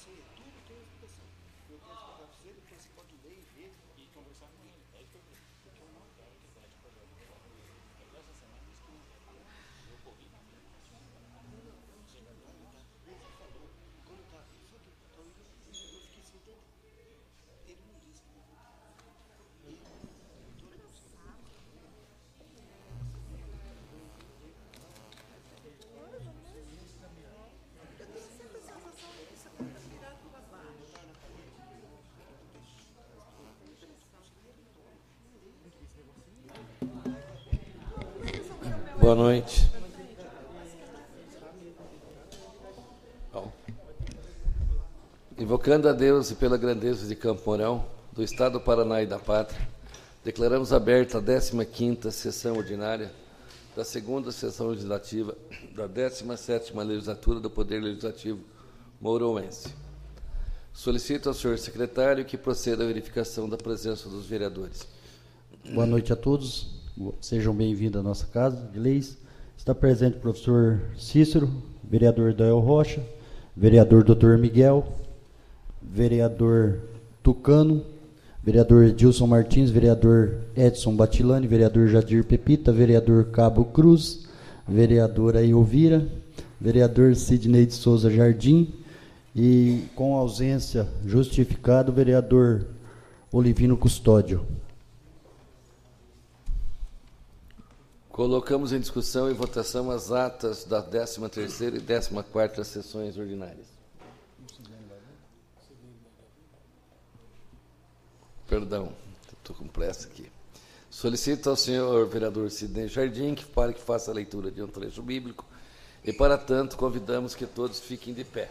sei, tudo tem explicação. Eu quero explicar para você, depois você pode ler e ver e conversar com ele. É isso que eu vejo. Porque eu não quero que dê problema. Essa semana isso que eu corri na minha. Quando tá, só que eu fiquei sem entender. Ele não disse que Boa noite. Invocando a Deus e pela grandeza de Campo Mourão, do Estado do Paraná e da Pátria, declaramos aberta a 15ª sessão ordinária da 2ª sessão legislativa da 17ª legislatura do Poder Legislativo mourouense. Solicito ao senhor secretário que proceda à verificação da presença dos vereadores. Boa noite a todos. Sejam bem-vindos à nossa Casa de Leis. Está presente o professor Cícero, vereador Dael Rocha, vereador Dr. Miguel, vereador Tucano, vereador Edilson Martins, vereador Edson Batilani, vereador Jadir Pepita, vereador Cabo Cruz, vereadora Elvira, vereador Sidney de Souza Jardim e, com ausência justificada, o vereador Olivino Custódio. Colocamos em discussão e votação as atas da 13ª e 14ª sessões ordinárias. Perdão, estou com pressa aqui. Solicito ao senhor vereador Sidney Jardim para que faça a leitura de um trecho bíblico e, para tanto, convidamos que todos fiquem de pé.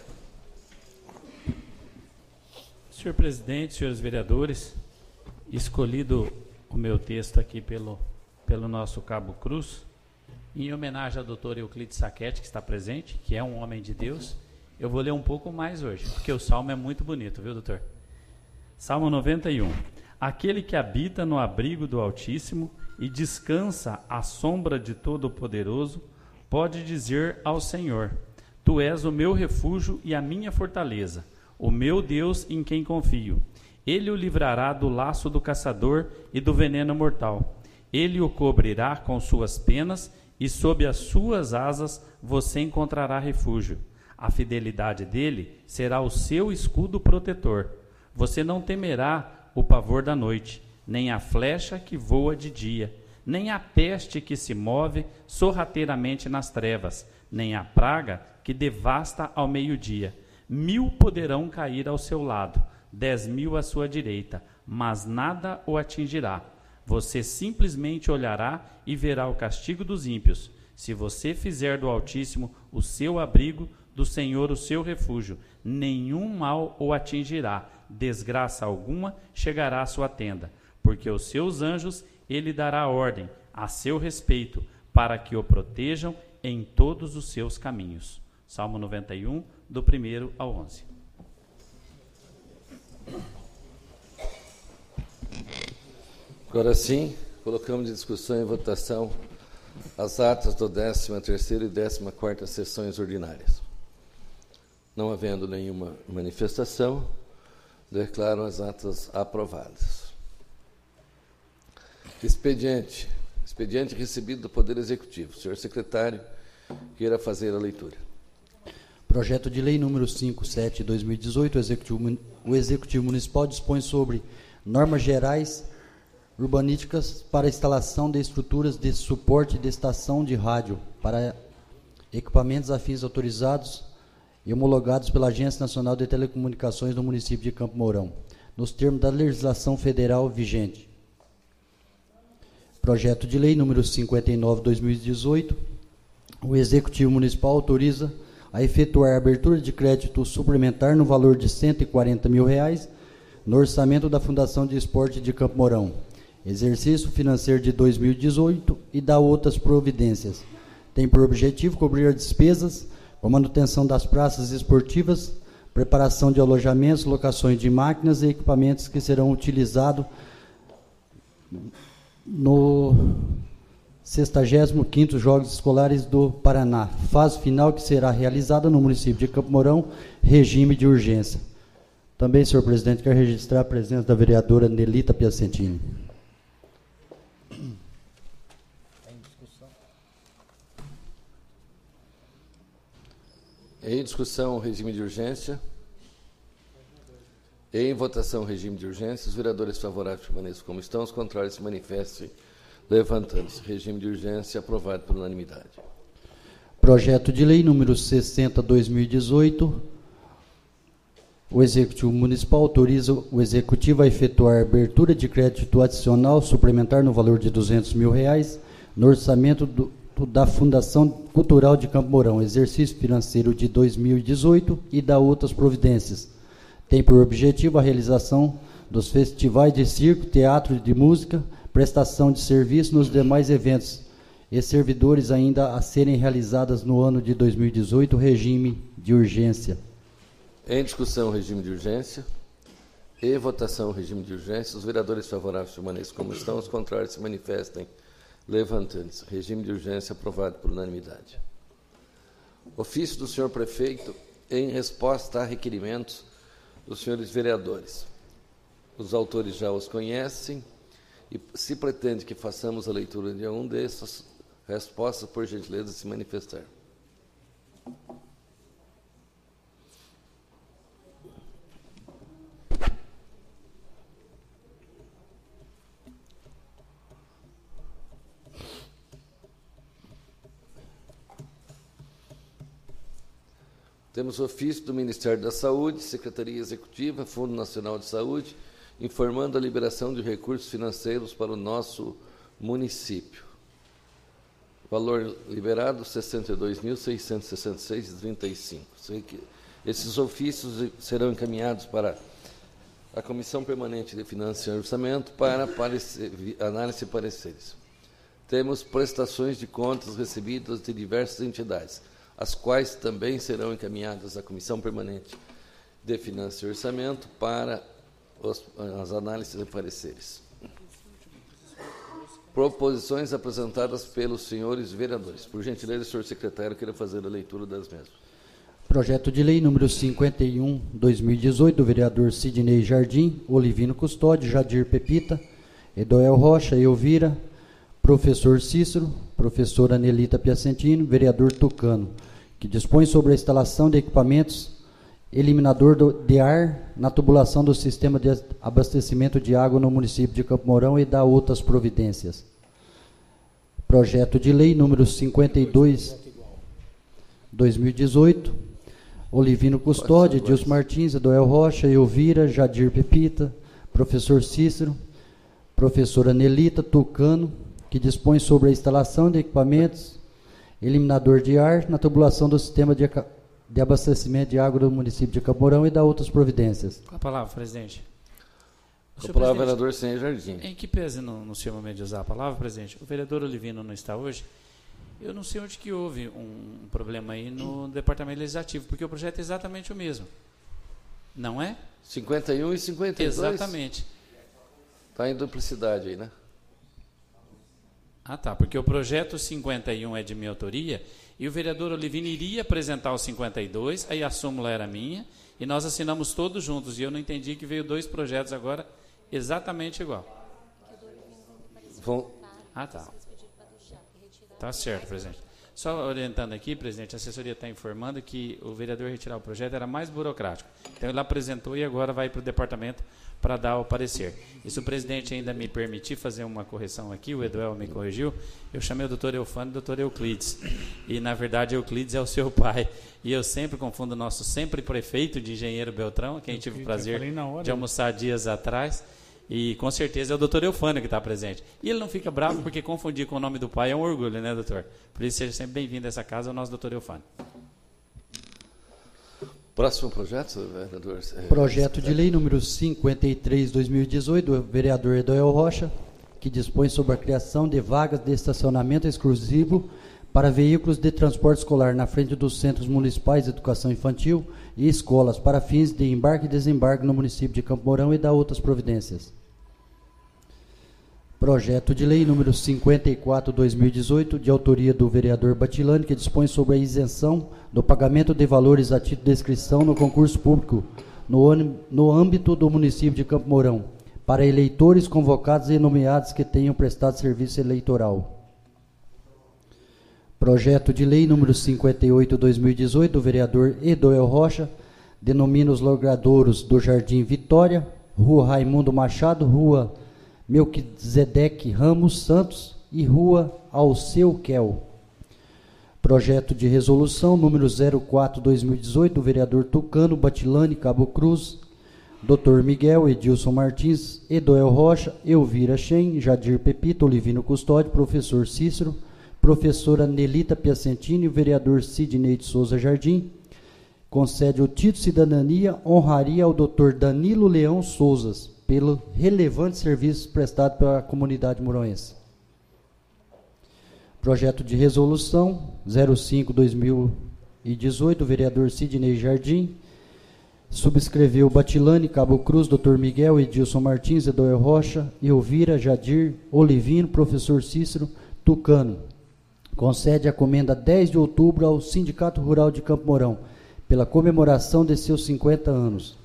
Senhor presidente, senhores vereadores, escolhido o meu texto aqui pelo nosso Cabo Cruz, em homenagem ao doutor Euclides Saquete, que está presente, que é um homem de Deus, eu vou ler um pouco mais hoje, porque o salmo é muito bonito, viu, doutor? Salmo 91. Aquele que habita no abrigo do Altíssimo e descansa à sombra de Todo-Poderoso, pode dizer ao Senhor: Tu és o meu refúgio e a minha fortaleza, o meu Deus em quem confio. Ele o livrará do laço do caçador e do veneno mortal. Ele o cobrirá com suas penas e sob as suas asas você encontrará refúgio. A fidelidade dele será o seu escudo protetor. Você não temerá o pavor da noite, nem a flecha que voa de dia, nem a peste que se move sorrateiramente nas trevas, nem a praga que devasta ao meio-dia. 1000 poderão cair ao seu lado, 10.000 à sua direita, mas nada o atingirá. Você simplesmente olhará e verá o castigo dos ímpios. Se você fizer do Altíssimo o seu abrigo, do Senhor o seu refúgio, nenhum mal o atingirá, desgraça alguma chegará à sua tenda, porque os seus anjos ele dará ordem a seu respeito, para que o protejam em todos os seus caminhos. Salmo 91, do 1º ao 11. Agora sim, colocamos em discussão e votação as atas do 13ª e 14ª sessões ordinárias. Não havendo nenhuma manifestação, declaro as atas aprovadas. Expediente recebido do Poder Executivo. Senhor secretário, queira fazer a leitura. Projeto de Lei número 57/2018, o Executivo Municipal dispõe sobre normas gerais urbanísticas para a instalação de estruturas de suporte de estação de rádio para equipamentos afins autorizados e homologados pela Agência Nacional de Telecomunicações do município de Campo Mourão, nos termos da legislação federal vigente. Projeto de Lei número 59/2018, o Executivo Municipal autoriza a efetuar a abertura de crédito suplementar no valor de R$140 mil no orçamento da Fundação de Esporte de Campo Mourão, exercício financeiro de 2018 e da outras providências. Tem por objetivo cobrir as despesas com manutenção das praças esportivas, preparação de alojamentos, locações de máquinas e equipamentos que serão utilizados no 65º Jogos Escolares do Paraná, fase final que será realizada no município de Campo Mourão, regime de urgência. Também, senhor presidente, quero registrar a presença da vereadora Nelita Piacentini. Em discussão, regime de urgência. Em votação, regime de urgência. Os vereadores favoráveis permaneçam como estão, os contrários se manifestem levantando-se. Regime de urgência aprovado por unanimidade. Projeto de lei número 60/2018. O Executivo Municipal autoriza o Executivo a efetuar a abertura de crédito adicional suplementar no valor de R$200 mil no orçamento da Fundação Cultural de Campo Mourão, exercício financeiro de 2018 e da outras providências. Tem por objetivo a realização dos festivais de circo, teatro de música, prestação de serviço nos demais eventos e servidores ainda a serem realizadas no ano de 2018, regime de urgência. Em discussão, regime de urgência. Em votação, regime de urgência. Os vereadores favoráveis permaneçam como estão, os contrários se manifestem levantando-se. Regime de urgência aprovado por unanimidade. Ofício do senhor prefeito em resposta a requerimentos dos senhores vereadores. Os autores já os conhecem e, se pretende que façamos a leitura de um desses, respostas, por gentileza, se manifestar. Temos ofício do Ministério da Saúde, Secretaria Executiva, Fundo Nacional de Saúde, informando a liberação de recursos financeiros para o nosso município. Valor liberado, R$ 62.666,35. Esses ofícios serão encaminhados para a Comissão Permanente de Finanças e Orçamento para análise e pareceres. Temos prestações de contas recebidas de diversas entidades, as quais também serão encaminhadas à Comissão Permanente de Finanças e Orçamento para as análises e pareceres. Proposições apresentadas pelos senhores vereadores. Por gentileza, senhor secretário, queira fazer a leitura das mesmas. Projeto de lei número 51/2018, do vereador Sidney Jardim, Olivino Custódio, Jadir Pepita, Edoel Rocha, Elvira, professor Cícero, professora Nelita Piacentini, vereador Tucano, que dispõe sobre a instalação de equipamentos eliminador de ar na tubulação do sistema de abastecimento de água no município de Campo Mourão e da outras providências. Projeto de lei número 52/2018, Olivino Custódio, Edilson Martins, Edoel Rocha, Elvira, Jadir Pepita, professor Cícero, professora Nelita Tucano, que dispõe sobre a instalação de equipamentos eliminador de ar na tubulação do sistema de abastecimento de água do município de Campo Mourão e da outras providências. Com a palavra, presidente. Com a palavra, vereador Sidney Jardim. Em que pese no seu momento de usar a palavra, presidente, o vereador Olivino não está hoje. Eu não sei onde que houve um problema aí no Departamento Legislativo, porque o projeto é exatamente o mesmo. Não é? 51 e 52. Exatamente. Está em duplicidade aí, né? Ah, tá, porque o projeto 51 é de minha autoria e o vereador Olivino iria apresentar o 52, aí a súmula era minha e nós assinamos todos juntos e eu não entendi que veio dois projetos agora exatamente igual. Ah, tá. Tá certo, presidente. Só orientando aqui, presidente, a assessoria está informando que o vereador retirar o projeto era mais burocrático. Então ele apresentou e agora vai para o departamento para dar o parecer. E se o presidente ainda me permitir fazer uma correção aqui, o Eduel me corrigiu, eu chamei o doutor Eufano e o doutor Euclides. E, na verdade, Euclides é o seu pai. E eu sempre confundo o nosso sempre prefeito de Engenheiro Beltrão, quem tive o prazer de almoçar dias atrás. E, com certeza, é o doutor Eufano que está presente. E ele não fica bravo porque confundir com o nome do pai é um orgulho, né, doutor? Por isso, seja sempre bem-vindo a essa casa, o nosso doutor Eufano. Próximo projeto, vereador. Projeto de lei número 53/2018, do vereador Edoel Rocha, que dispõe sobre a criação de vagas de estacionamento exclusivo para veículos de transporte escolar na frente dos centros municipais de educação infantil e escolas para fins de embarque e desembarque no município de Campo Mourão e da outras providências. Projeto de lei número 54/2018, de autoria do vereador Batilani, que dispõe sobre a isenção do pagamento de valores a título de inscrição no concurso público no âmbito do município de Campo Mourão, para eleitores convocados e nomeados que tenham prestado serviço eleitoral. Projeto de lei número 58/2018, do vereador Edoel Rocha, denomina os logradouros do Jardim Vitória, Rua Raimundo Machado, Rua Melquisedeque Ramos Santos e Rua Alceu Quel. Projeto de resolução número 04/2018, do vereador Tucano, Batilane, Cabo Cruz, Dr. Miguel, Edilson Martins, Edoel Rocha, Elvira Shen, Jadir Pepito, Olivino Custódio, professor Cícero, professora Nelita Piacentini e o vereador Sidney de Souza Jardim, concede o título de cidadania, honraria ao Dr. Danilo Leão Souzas, pelo relevante serviço prestado pela comunidade mouroense. Projeto de resolução 05/2018, do vereador Sidney Jardim, subscreveu Batilane, Cabo Cruz, Dr. Miguel, Edilson Martins, Edoel Rocha, Elvira, Jadir, Olivino, professor Cícero, Tucano. Concede a comenda 10 de outubro ao Sindicato Rural de Campo Mourão, pela comemoração de seus 50 anos.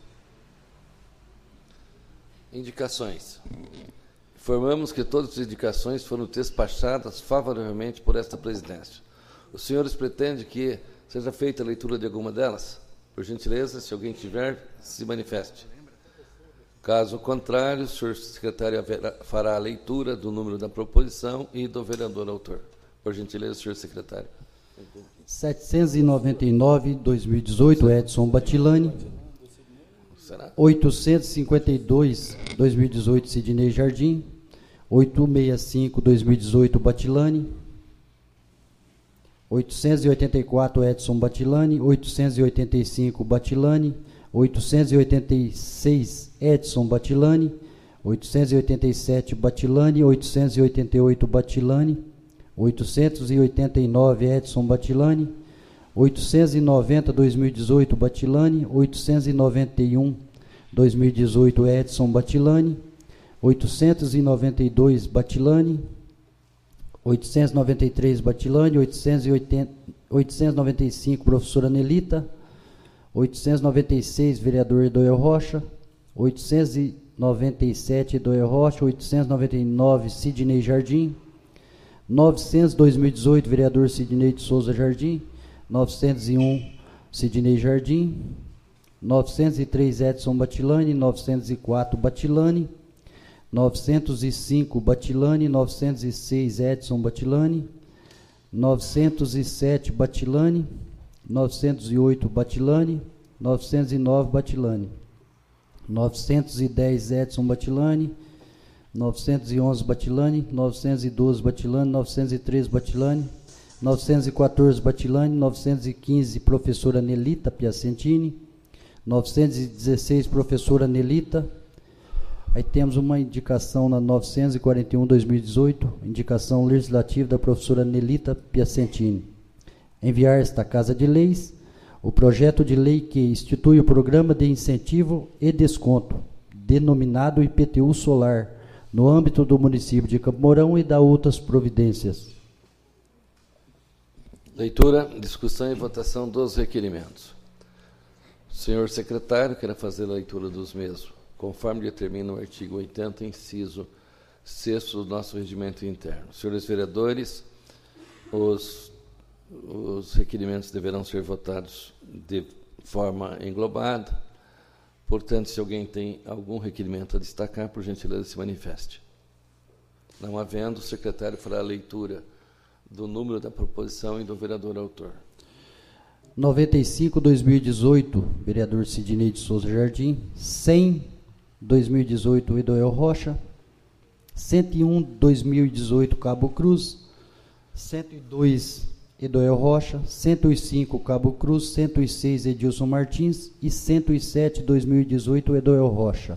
Indicações. Informamos que todas as indicações foram despachadas favoravelmente por esta presidência. Os senhores pretendem que seja feita a leitura de alguma delas? Por gentileza, se alguém tiver, se manifeste. Caso contrário, o senhor secretário fará a leitura do número da proposição e do vereador autor. Por gentileza, senhor secretário. 799/2018, Edson Batilane. 852/2018, Sidney Jardim. 865/2018, Batilane. 884, Edson Batilane. 885, Batilane. 886, Edson Batilane. 887, Batilane. 888, Batilane. 889, Edson Batilane. 890, 2018, Batilane. 891, 2018, Edson Batilane. 892, Batilane. 893, Batilane. 895, professora Nelita. 896, vereador Edoel Rocha. 897, Edoel Rocha. 899, Sidney Jardim. 900, 2018, vereador Sidney de Souza Jardim. 901, Sidney Jardim. 903, Edson Batilane. 904, Batilane. 905, Batilane. 906, Edson Batilane. 907, Batilane. 908, Batilane. 909, Batilane. 910, Edson Batilane. 911, Batilane. 912, Batilane. 913, Batilane. 914, Batilane. 915, professora Nelita Piacentini. 916, professora Nelita. Aí temos uma indicação na 941/2018, indicação legislativa da professora Nelita Piacentini. Enviar esta Casa de Leis o projeto de lei que institui o programa de incentivo e desconto, denominado IPTU Solar, no âmbito do município de Campo Mourão e da outras providências. Leitura, discussão e votação dos requerimentos. Senhor secretário, quero fazer a leitura dos mesmos, conforme determina o artigo 80, inciso 6º do nosso regimento interno. Senhores vereadores, os requerimentos deverão ser votados de forma englobada. Portanto, se alguém tem algum requerimento a destacar, por gentileza, se manifeste. Não havendo, o secretário fará a leitura do número da proposição e do vereador autor. 95/2018, vereador Sidney de Souza Jardim. 100/2018, Edoel Rocha. 101/2018, Cabo Cruz. 102, Edoel Rocha. 105, Cabo Cruz. 106, Edilson Martins. E 107/2018, Edoel Rocha.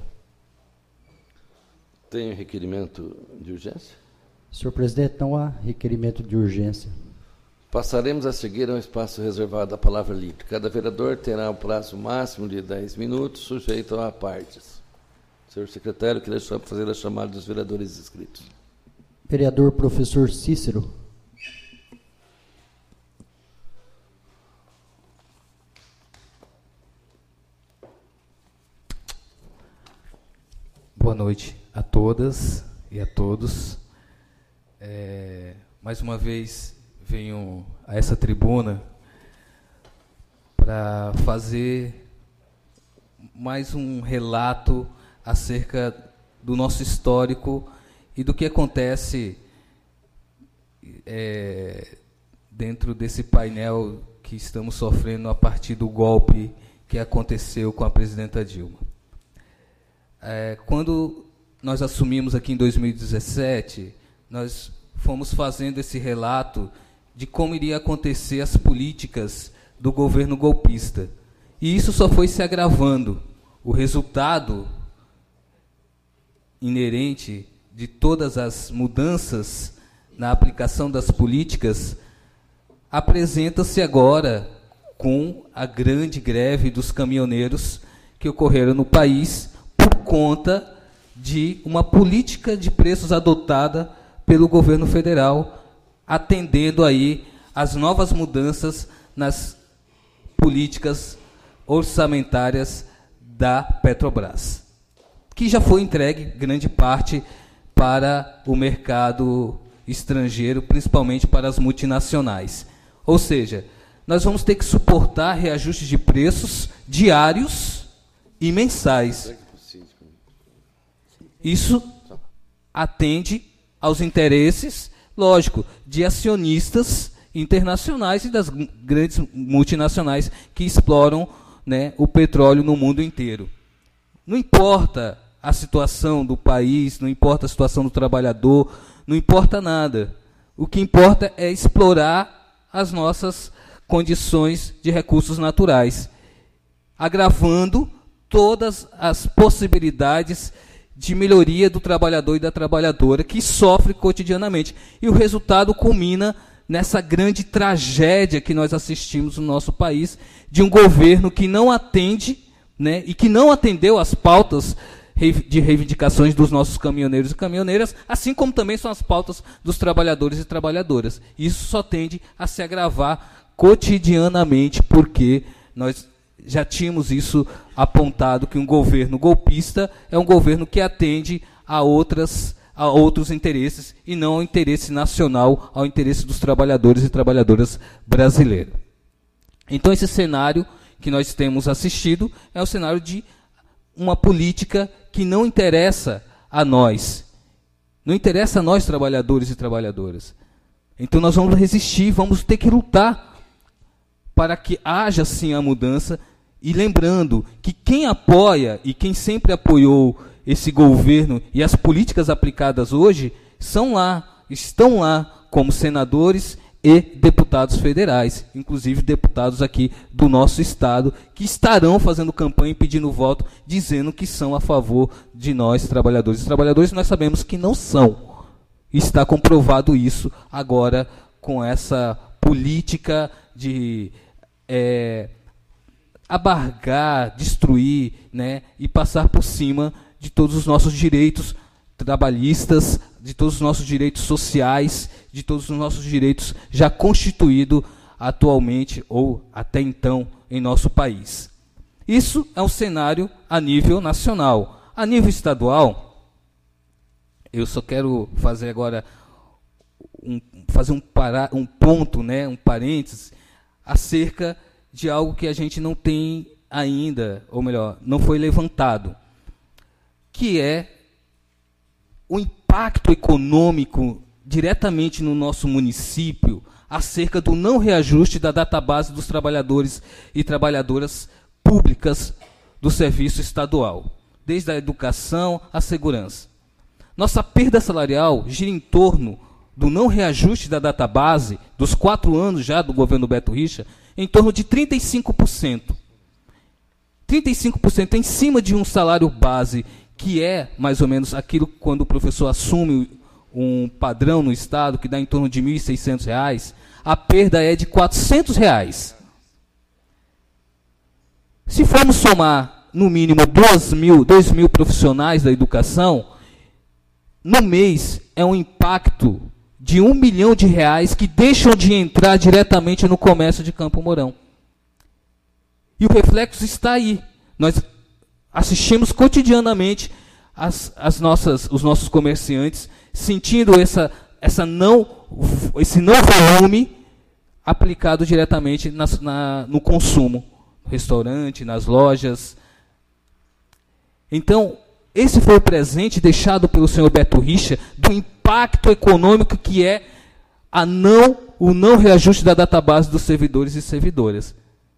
Tem requerimento de urgência? Senhor presidente, não há requerimento de urgência. Passaremos a seguir ao espaço reservado à palavra livre. Cada vereador terá o prazo máximo de 10 minutos, sujeito a partes. Senhor secretário, queria fazer a chamada dos vereadores inscritos. Vereador professor Cícero. Boa noite a todas e a todos. Mais uma vez venho a essa tribuna para fazer mais um relato acerca do nosso histórico e do que acontece dentro desse painel que estamos sofrendo a partir do golpe que aconteceu com a presidenta Dilma. Quando nós assumimos aqui em 2017, nós fomos fazendo esse relato de como iria acontecer as políticas do governo golpista. E isso só foi se agravando. O resultado inerente de todas as mudanças na aplicação das políticas apresenta-se agora com a grande greve dos caminhoneiros que ocorreram no país por conta de uma política de preços adotada pelo governo federal, atendendo aí às novas mudanças nas políticas orçamentárias da Petrobras, que já foi entregue grande parte para o mercado estrangeiro, principalmente para as multinacionais. Ou seja, nós vamos ter que suportar reajustes de preços diários e mensais. Isso atende aos interesses, lógico, de acionistas internacionais e das grandes multinacionais que exploram, né, o petróleo no mundo inteiro. Não importa a situação do país, não importa a situação do trabalhador, não importa nada. O que importa é explorar as nossas condições de recursos naturais, agravando todas as possibilidades de melhoria do trabalhador e da trabalhadora que sofre cotidianamente. E o resultado culmina nessa grande tragédia que nós assistimos no nosso país, de um governo que não atende, né, e que não atendeu às pautas de reivindicações dos nossos caminhoneiros e caminhoneiras, assim como também são as pautas dos trabalhadores e trabalhadoras. Isso só tende a se agravar cotidianamente, porque nós já tínhamos isso apontado, que um governo golpista é um governo que atende a outros interesses e não ao interesse nacional, ao interesse dos trabalhadores e trabalhadoras brasileiros. Então, esse cenário que nós temos assistido é o cenário de uma política que não interessa a nós. Não interessa a nós, trabalhadores e trabalhadoras. Então, nós vamos resistir, vamos ter que lutar para que haja, sim, a mudança. E lembrando que quem apoia e quem sempre apoiou esse governo e as políticas aplicadas hoje estão lá como senadores e deputados federais, inclusive deputados aqui do nosso estado, que estarão fazendo campanha e pedindo voto, dizendo que são a favor de nós, trabalhadores e trabalhadoras. Nós sabemos que não são. Está comprovado isso agora com essa política de abargar, destruir, né, e passar por cima de todos os nossos direitos trabalhistas, de todos os nossos direitos sociais, de todos os nossos direitos já constituídos atualmente ou até então em nosso país. Isso é um cenário a nível nacional. A nível estadual, eu só quero fazer agora um ponto, né, um parênteses, acerca de algo que a gente não tem ainda, ou melhor, não foi levantado, que é o impacto econômico diretamente no nosso município acerca do não reajuste da database dos trabalhadores e trabalhadoras públicas do serviço estadual, desde a educação à segurança. Nossa perda salarial gira em torno do não reajuste da database dos 4 anos já do governo Beto Richa, em torno de 35%. 35% em cima de um salário base, que é mais ou menos aquilo quando o professor assume um padrão no Estado, que dá em torno de R$ 1.600, a perda é de R$ 400. Se formos somar, no mínimo, 2 mil profissionais da educação, no mês é um impacto de R$ 1 milhão que deixam de entrar diretamente no comércio de Campo Mourão. E o reflexo está aí. Nós assistimos cotidianamente os nossos comerciantes sentindo esse não volume aplicado diretamente no consumo, no restaurante, nas lojas. Então, esse foi o presente deixado pelo senhor Beto Richa do impacto econômico que é o não reajuste da database dos servidores e servidoras.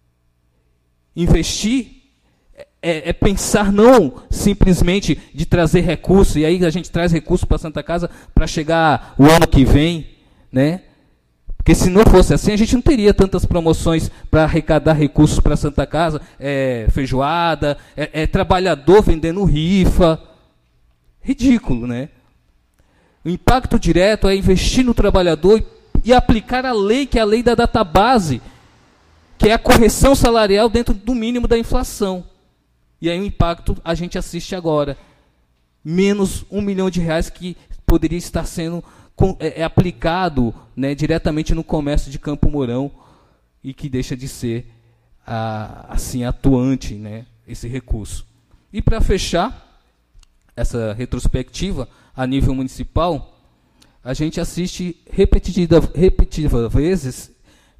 Investir é pensar não simplesmente de trazer recursos, e aí a gente traz recursos para a Santa Casa para chegar o ano que vem, né? Porque se não fosse assim, a gente não teria tantas promoções para arrecadar recursos para a Santa Casa, feijoada, trabalhador vendendo rifa. Ridículo, né? O impacto direto é investir no trabalhador e aplicar a lei, que é a lei da database, que é a correção salarial dentro do mínimo da inflação. E aí o impacto a gente assiste agora. Menos R$1 milhão que poderia estar sendo aplicado, né, diretamente no comércio de Campo Mourão e que deixa de ser assim atuante, né, esse recurso. E para fechar essa retrospectiva a nível municipal, a gente assiste repetitivas vezes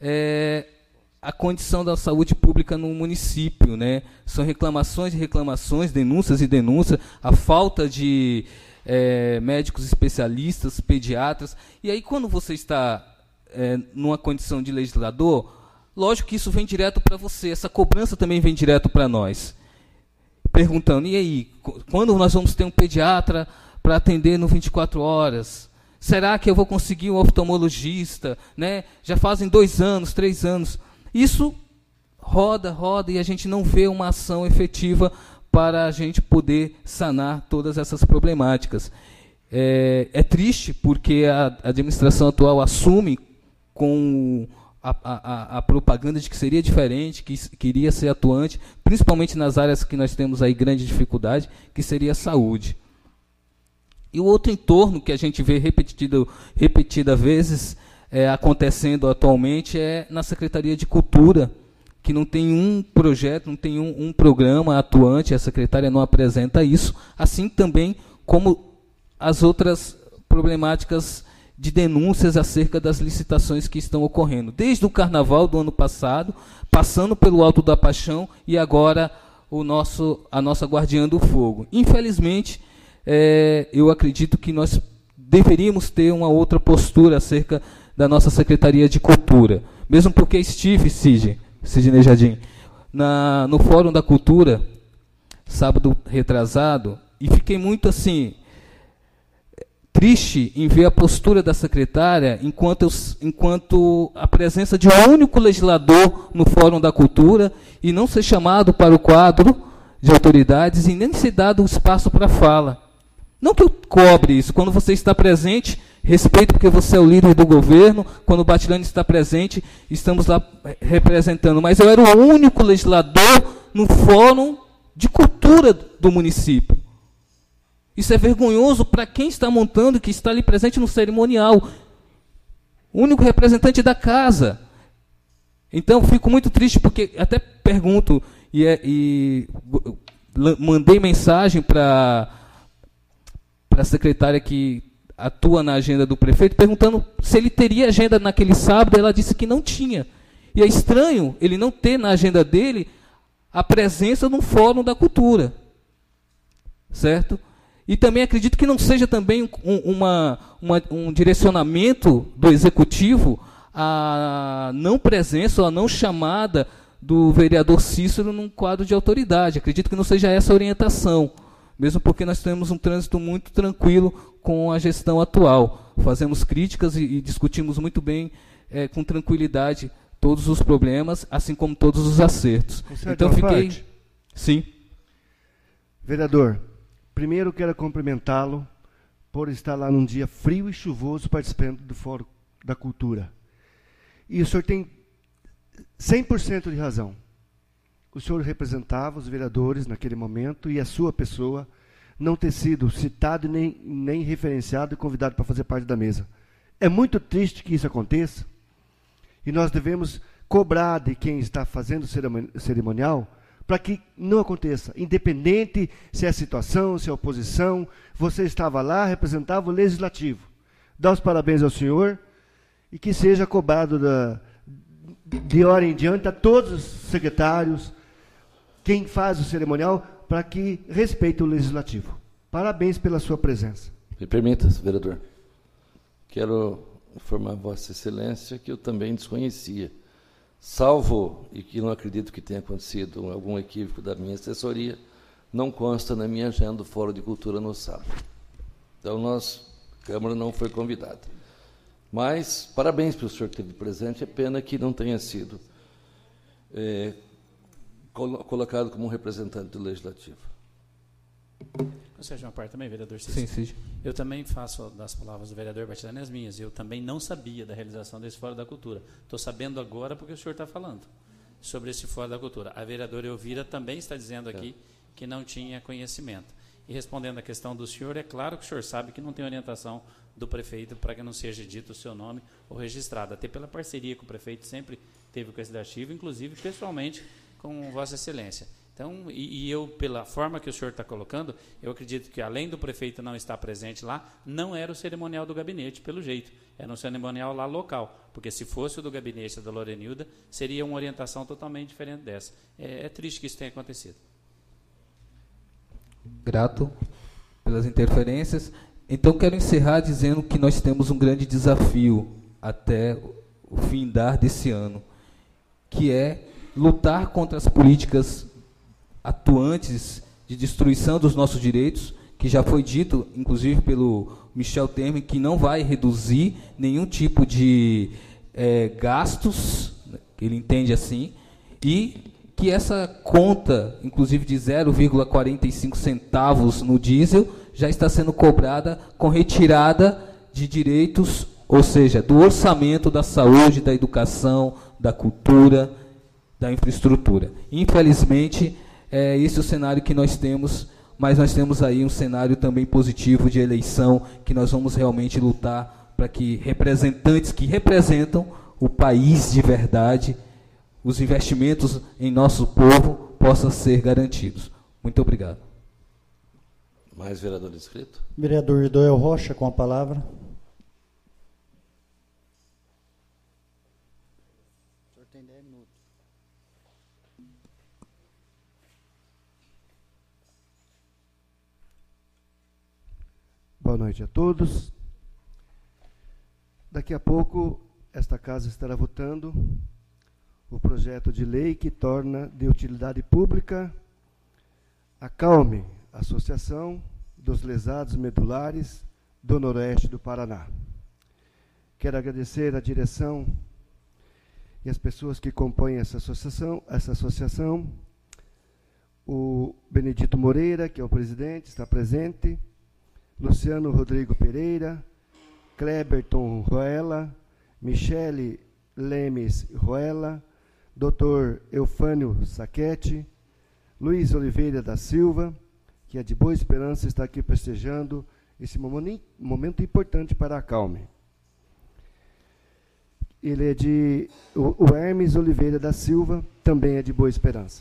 a condição da saúde pública no município, né? São reclamações e reclamações, denúncias e denúncias, a falta de médicos especialistas, pediatras. E aí, quando você está numa condição de legislador, lógico que isso vem direto para você, essa cobrança também vem direto para nós. Perguntando, e aí, quando nós vamos ter um pediatra para atender no 24 horas? Será que eu vou conseguir um oftalmologista? Né? Já fazem 2 anos, 3 anos. Isso roda, e a gente não vê uma ação efetiva para a gente poder sanar todas essas problemáticas. É triste porque a administração atual assume com a propaganda de que seria diferente, que iria ser atuante, principalmente nas áreas que nós temos aí grande dificuldade, que seria a saúde. E o outro entorno que a gente vê repetida vezes acontecendo atualmente é na Secretaria de Cultura, que não tem um projeto, não tem um programa atuante, a secretária não apresenta isso, assim também como as outras problemáticas de denúncias acerca das licitações que estão ocorrendo, desde o Carnaval do ano passado, passando pelo Alto da Paixão e agora a nossa Guardiã do Fogo. Infelizmente, eu acredito que nós deveríamos ter uma outra postura acerca da nossa Secretaria de Cultura, mesmo porque estive, Sidney Jardim, no Fórum da Cultura, sábado retrasado, e fiquei muito assim triste em ver a postura da secretária enquanto a presença de um único legislador no Fórum da Cultura e não ser chamado para o quadro de autoridades e nem ser dado espaço para fala. Não que eu cobre isso, quando você está presente, respeito porque você é o líder do governo, quando o Batilane está presente, estamos lá representando, mas eu era o único legislador no Fórum de Cultura do município. Isso é vergonhoso para quem está montando, que está ali presente no cerimonial. O único representante da casa. Então, fico muito triste, porque até pergunto, e mandei mensagem para a secretária que atua na agenda do prefeito, perguntando se ele teria agenda naquele sábado. Ela disse que não tinha. E é estranho ele não ter na agenda dele a presença no Fórum da Cultura. Certo? E também acredito que não seja também um direcionamento do Executivo a não presença ou a não chamada do vereador Cícero num quadro de autoridade. Acredito que não seja essa a orientação, mesmo porque nós temos um trânsito muito tranquilo com a gestão atual. Fazemos críticas e discutimos muito bem, com tranquilidade, todos os problemas, assim como todos os acertos. Então, fiquei... Sim. Vereador, primeiro quero cumprimentá-lo por estar lá num dia frio e chuvoso participando do Fórum da Cultura. E o senhor tem 100% de razão. O senhor representava os vereadores naquele momento e a sua pessoa não ter sido citado nem referenciado e convidado para fazer parte da mesa. É muito triste que isso aconteça e nós devemos cobrar de quem está fazendo o cerimonial para que não aconteça. Independente se é a situação, se é a oposição, você estava lá, representava o Legislativo. Dá os parabéns ao senhor e que seja cobrado de hora em diante a todos os secretários, quem faz o cerimonial, para que respeite o Legislativo. Parabéns pela sua presença. Me permita, vereador. Quero informar Vossa Excelência que eu também desconhecia, salvo, e que não acredito que tenha acontecido algum equívoco da minha assessoria, não consta na minha agenda o Fórum de Cultura no sábado. Então, a Câmara não foi convidada. Mas, parabéns para o senhor que esteve presente, é pena que não tenha sido colocado como um representante do Legislativo. Você acha uma parte também, vereador Sim, Cícero? sim. Eu também faço das palavras do vereador Batistani as minhas. Eu também não sabia da realização desse Fórum da Cultura. Estou sabendo agora porque o senhor está falando sobre esse Fórum da Cultura. A vereadora Elvira também está dizendo aqui que não tinha conhecimento. E respondendo à questão do senhor, é claro que o senhor sabe que não tem orientação do prefeito para que não seja dito o seu nome ou registrado. Até pela parceria que o prefeito sempre teve com esse legislativo, inclusive pessoalmente com Vossa Excelência. Então, e eu, pela forma que o senhor está colocando, eu acredito que, além do prefeito não estar presente lá, não era o cerimonial do gabinete, pelo jeito. Era um cerimonial lá local, porque se fosse o do gabinete da Lorenilda, seria uma orientação totalmente diferente dessa. É triste que isso tenha acontecido. Grato pelas interferências. Então, quero encerrar dizendo que nós temos um grande desafio até o findar desse ano, que é lutar contra as políticas atuantes de destruição dos nossos direitos, que já foi dito, inclusive pelo Michel Temer, que não vai reduzir nenhum tipo de gastos, que ele entende assim, e que essa conta, inclusive de 0,45 centavos no diesel, já está sendo cobrada com retirada de direitos, ou seja, do orçamento da saúde, da educação, da cultura, da infraestrutura. Infelizmente, esse é o cenário que nós temos, mas nós temos aí um cenário também positivo de eleição, que nós vamos realmente lutar para que representantes que representam o país de verdade, os investimentos em nosso povo possam ser garantidos. Muito obrigado. Mais vereador inscrito? Vereador Doel Rocha, com a palavra. O senhor tem 10 minutos. Boa noite a todos. Daqui a pouco, esta casa estará votando o projeto de lei que torna de utilidade pública a CALME, Associação dos Lesados Medulares do Noroeste do Paraná. Quero agradecer a direção e as pessoas que compõem essa associação, o Benedito Moreira, que é o presidente, está presente, Luciano Rodrigo Pereira, Kleberton Roela, Michele Lemes Roela, Dr. Eufânio Saquete, Luiz Oliveira da Silva, que é de Boa Esperança, está aqui prestigiando esse momento importante para a CALME. Ele é o Hermes Oliveira da Silva, também é de Boa Esperança.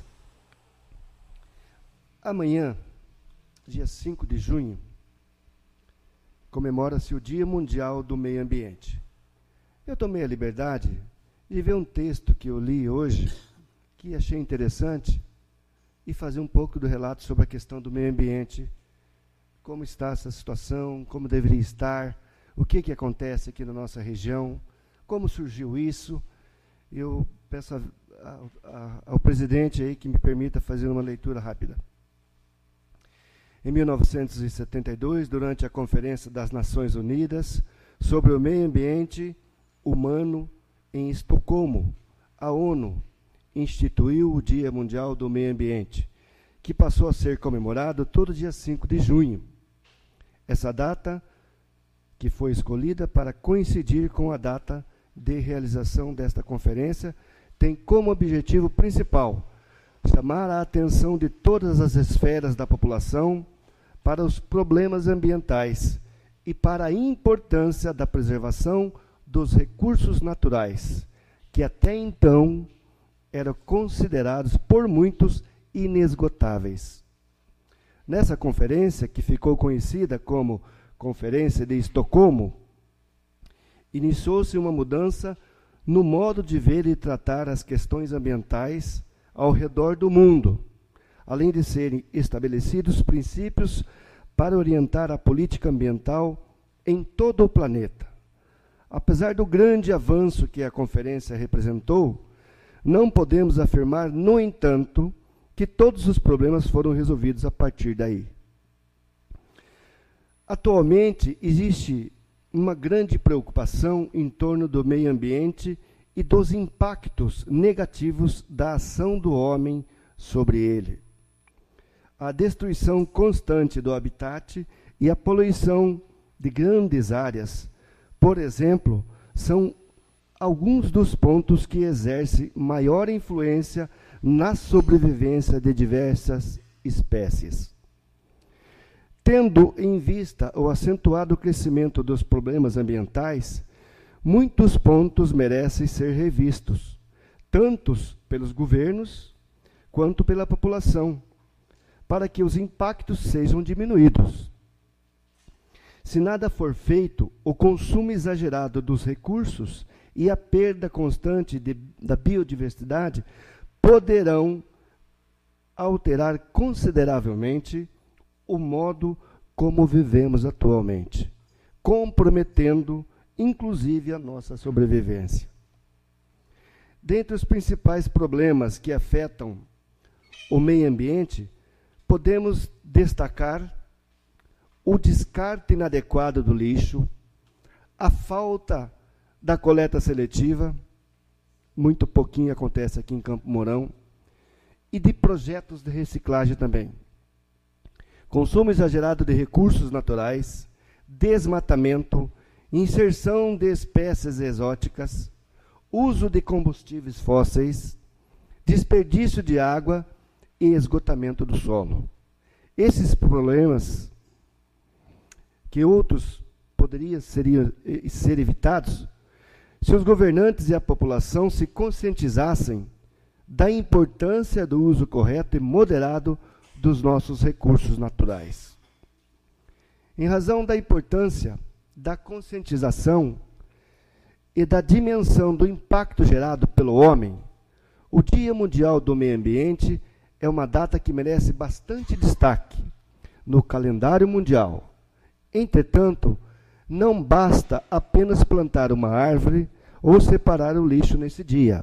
Amanhã, dia 5 de junho, comemora-se o Dia Mundial do Meio Ambiente. Eu tomei a liberdade de ver um texto que eu li hoje, que achei interessante, e fazer um pouco do relato sobre a questão do meio ambiente, como está essa situação, como deveria estar, o que acontece aqui na nossa região, como surgiu isso. Eu peço ao presidente aí que me permita fazer uma leitura rápida. Em 1972, durante a Conferência das Nações Unidas sobre o Meio Ambiente Humano em Estocolmo, a ONU instituiu o Dia Mundial do Meio Ambiente, que passou a ser comemorado todo dia 5 de junho. Essa data, que foi escolhida para coincidir com a data de realização desta conferência, tem como objetivo principal chamar a atenção de todas as esferas da população para os problemas ambientais e para a importância da preservação dos recursos naturais, que até então eram considerados por muitos inesgotáveis. Nessa conferência, que ficou conhecida como Conferência de Estocolmo, iniciou-se uma mudança no modo de ver e tratar as questões ambientais ao redor do mundo, além de serem estabelecidos princípios para orientar a política ambiental em todo o planeta. Apesar do grande avanço que a conferência representou, não podemos afirmar, no entanto, que todos os problemas foram resolvidos a partir daí. Atualmente, existe uma grande preocupação em torno do meio ambiente e dos impactos negativos da ação do homem sobre ele. A destruição constante do habitat e a poluição de grandes áreas, por exemplo, são alguns dos pontos que exercem maior influência na sobrevivência de diversas espécies. Tendo em vista o acentuado crescimento dos problemas ambientais, muitos pontos merecem ser revistos, tanto pelos governos quanto pela população, para que os impactos sejam diminuídos. Se nada for feito, o consumo exagerado dos recursos e a perda constante da biodiversidade poderão alterar consideravelmente o modo como vivemos atualmente, comprometendo, inclusive, a nossa sobrevivência. Dentre os principais problemas que afetam o meio ambiente, podemos destacar o descarte inadequado do lixo, a falta da coleta seletiva, muito pouquinho acontece aqui em Campo Mourão, e de projetos de reciclagem também. Consumo exagerado de recursos naturais, desmatamento, inserção de espécies exóticas, uso de combustíveis fósseis, desperdício de água e esgotamento do solo. Esses problemas, que outros poderiam ser evitados, se os governantes e a população se conscientizassem da importância do uso correto e moderado dos nossos recursos naturais. Em razão da importância da conscientização e da dimensão do impacto gerado pelo homem, o Dia Mundial do Meio Ambiente é uma data que merece bastante destaque no calendário mundial. Entretanto, não basta apenas plantar uma árvore ou separar o lixo nesse dia.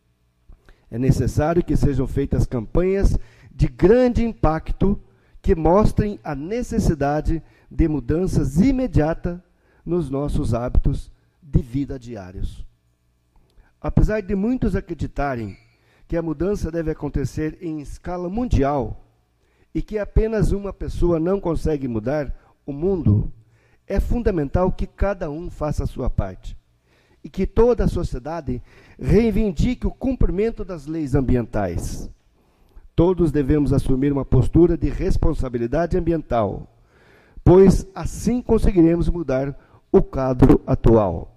É necessário que sejam feitas campanhas de grande impacto que mostrem a necessidade de mudanças imediatas nos nossos hábitos de vida diários. Apesar de muitos acreditarem que a mudança deve acontecer em escala mundial e que apenas uma pessoa não consegue mudar o mundo, é fundamental que cada um faça a sua parte e que toda a sociedade reivindique o cumprimento das leis ambientais. Todos devemos assumir uma postura de responsabilidade ambiental, pois assim conseguiremos mudar o quadro atual.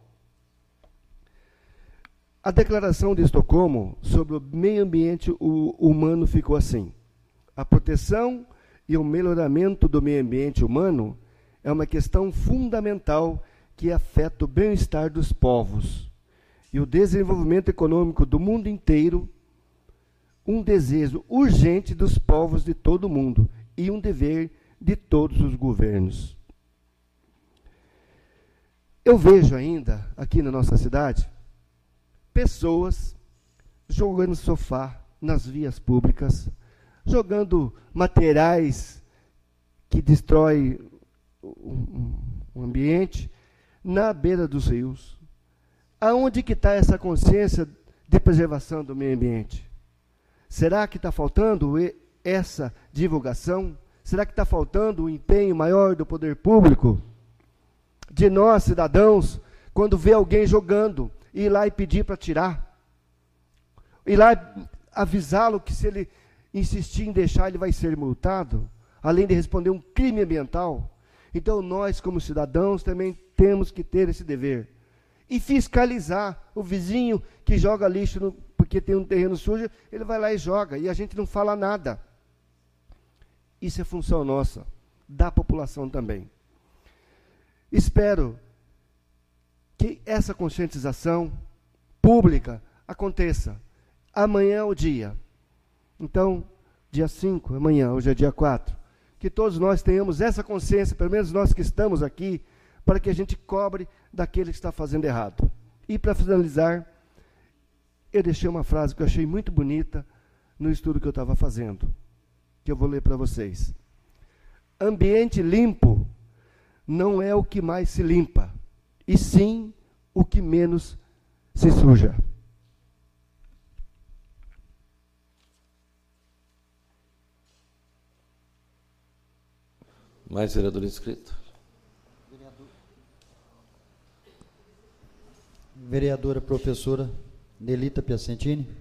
A Declaração de Estocolmo sobre o meio ambiente humano ficou assim: a proteção e o melhoramento do meio ambiente humano é uma questão fundamental que afeta o bem-estar dos povos e o desenvolvimento econômico do mundo inteiro, um desejo urgente dos povos de todo o mundo e um dever de todos os governos. Eu vejo ainda, aqui na nossa cidade, pessoas jogando sofá nas vias públicas, jogando materiais que destroem o ambiente na beira dos rios. Aonde que está essa consciência de preservação do meio ambiente? Será que está faltando essa divulgação? Será que está faltando um empenho maior do poder público? De nós, cidadãos, quando vê alguém jogando, ir lá e pedir para tirar. Ir lá avisá-lo que se ele insistir em deixar, ele vai ser multado, além de responder um crime ambiental. Então, nós, como cidadãos, também temos que ter esse dever. E fiscalizar o vizinho que joga lixo, porque tem um terreno sujo, ele vai lá e joga, e a gente não fala nada. Isso é função nossa, da população também. Espero que essa conscientização pública aconteça. Amanhã é o dia. Então, dia 5, amanhã, hoje é dia 4. Que todos nós tenhamos essa consciência, pelo menos nós que estamos aqui, para que a gente cobre daquele que está fazendo errado. E para finalizar, eu deixei uma frase que eu achei muito bonita no estudo que eu estava fazendo, que eu vou ler para vocês. Ambiente limpo não é o que mais se limpa, e sim o que menos se suja. Mais vereador inscrito? Vereadora professora Nelita Piacentini.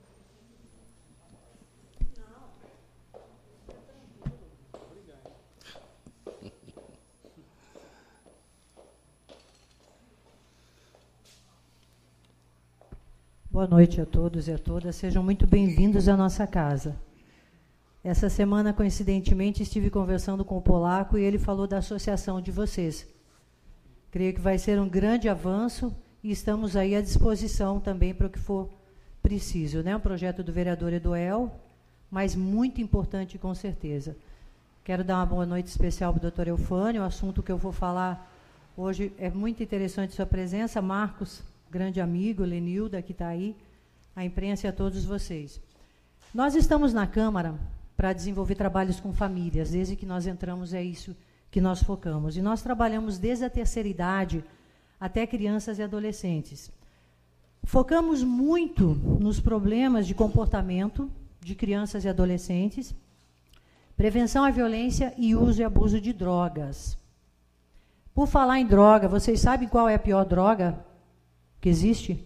Boa noite a todos e a todas. Sejam muito bem-vindos à nossa casa. Essa semana, coincidentemente, estive conversando com o Polaco e ele falou da associação de vocês. Creio que vai ser um grande avanço e estamos aí à disposição também para o que for preciso, né? Um projeto do vereador Eduel, mas muito importante com certeza. Quero dar uma boa noite especial para o doutor Eufânio. O assunto que eu vou falar hoje é muito interessante sua presença. Marcos, grande amigo, Lenilda, que está aí, a imprensa e a todos vocês. Nós estamos na Câmara para desenvolver trabalhos com famílias. Desde que nós entramos, é isso que nós focamos. E nós trabalhamos desde a terceira idade até crianças e adolescentes. Focamos muito nos problemas de comportamento de crianças e adolescentes, prevenção à violência e uso e abuso de drogas. Por falar em droga, vocês sabem qual é a pior droga que existe?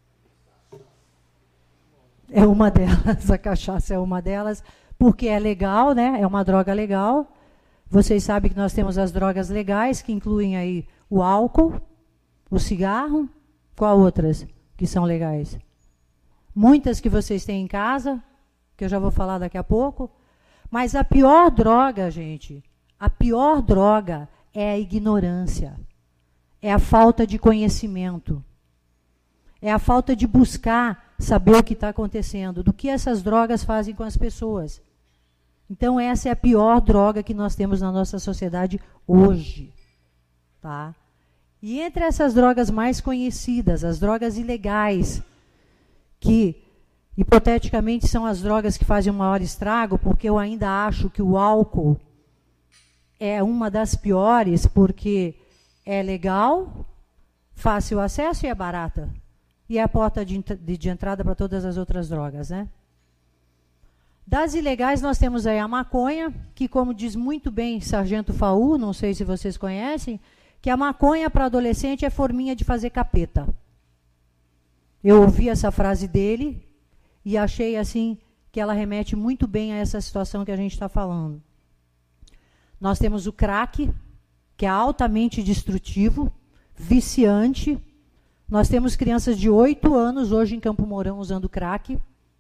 É uma delas, a cachaça é uma delas, porque é legal, né? É uma droga legal. Vocês sabem que nós temos as drogas legais, que incluem aí o álcool, o cigarro, qual outras que são legais? Muitas que vocês têm em casa, que eu já vou falar daqui a pouco. Mas a pior droga, gente, a pior droga é a ignorância, é a falta de conhecimento, é a falta de buscar saber o que está acontecendo, do que essas drogas fazem com as pessoas. Então, essa é a pior droga que nós temos na nossa sociedade hoje. Tá? E entre essas drogas mais conhecidas, as drogas ilegais, que hipoteticamente são as drogas que fazem o maior estrago, porque eu ainda acho que o álcool é uma das piores, porque é legal, fácil acesso e é barata. E é a porta de entrada para todas as outras drogas, né? Das ilegais, nós temos aí a maconha, que, como diz muito bem Sargento Faú, não sei se vocês conhecem, que a maconha para adolescente é forminha de fazer capeta. Eu ouvi essa frase dele e achei assim que ela remete muito bem a essa situação que a gente está falando. Nós temos o crack, que é altamente destrutivo, viciante. Nós temos crianças de 8 anos hoje em Campo Mourão usando crack.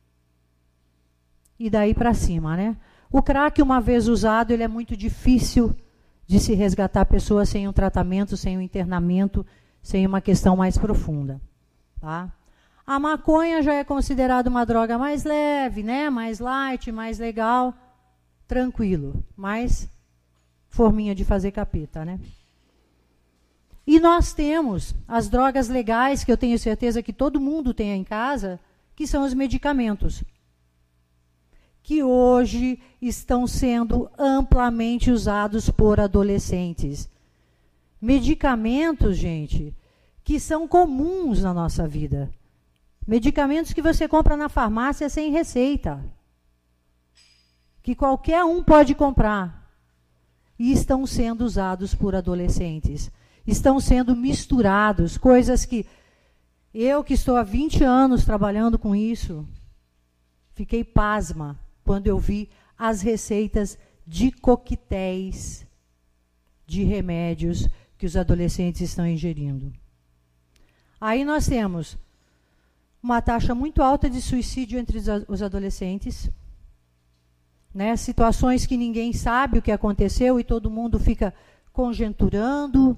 E daí para cima, né? O crack, uma vez usado, ele é muito difícil de se resgatar a pessoa sem um tratamento, sem um internamento, sem uma questão mais profunda. Tá? A maconha já é considerada uma droga mais leve, né? Mais light, mais legal, tranquilo, mais forminha de fazer capeta, né? E nós temos as drogas legais, que eu tenho certeza que todo mundo tem em casa, que são os medicamentos, que hoje estão sendo amplamente usados por adolescentes. Medicamentos, gente, que são comuns na nossa vida. Medicamentos que você compra na farmácia sem receita, que qualquer um pode comprar, e estão sendo usados por adolescentes. Estão sendo misturados, coisas que eu, que estou há 20 anos trabalhando com isso, fiquei pasma quando eu vi as receitas de coquetéis de remédios que os adolescentes estão ingerindo. Aí nós temos uma taxa muito alta de suicídio entre os adolescentes, né? Situações que ninguém sabe o que aconteceu e todo mundo fica conjecturando.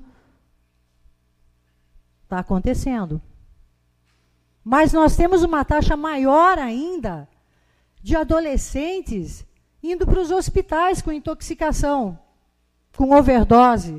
Está acontecendo. Mas nós temos uma taxa maior ainda de adolescentes indo para os hospitais com intoxicação, com overdose,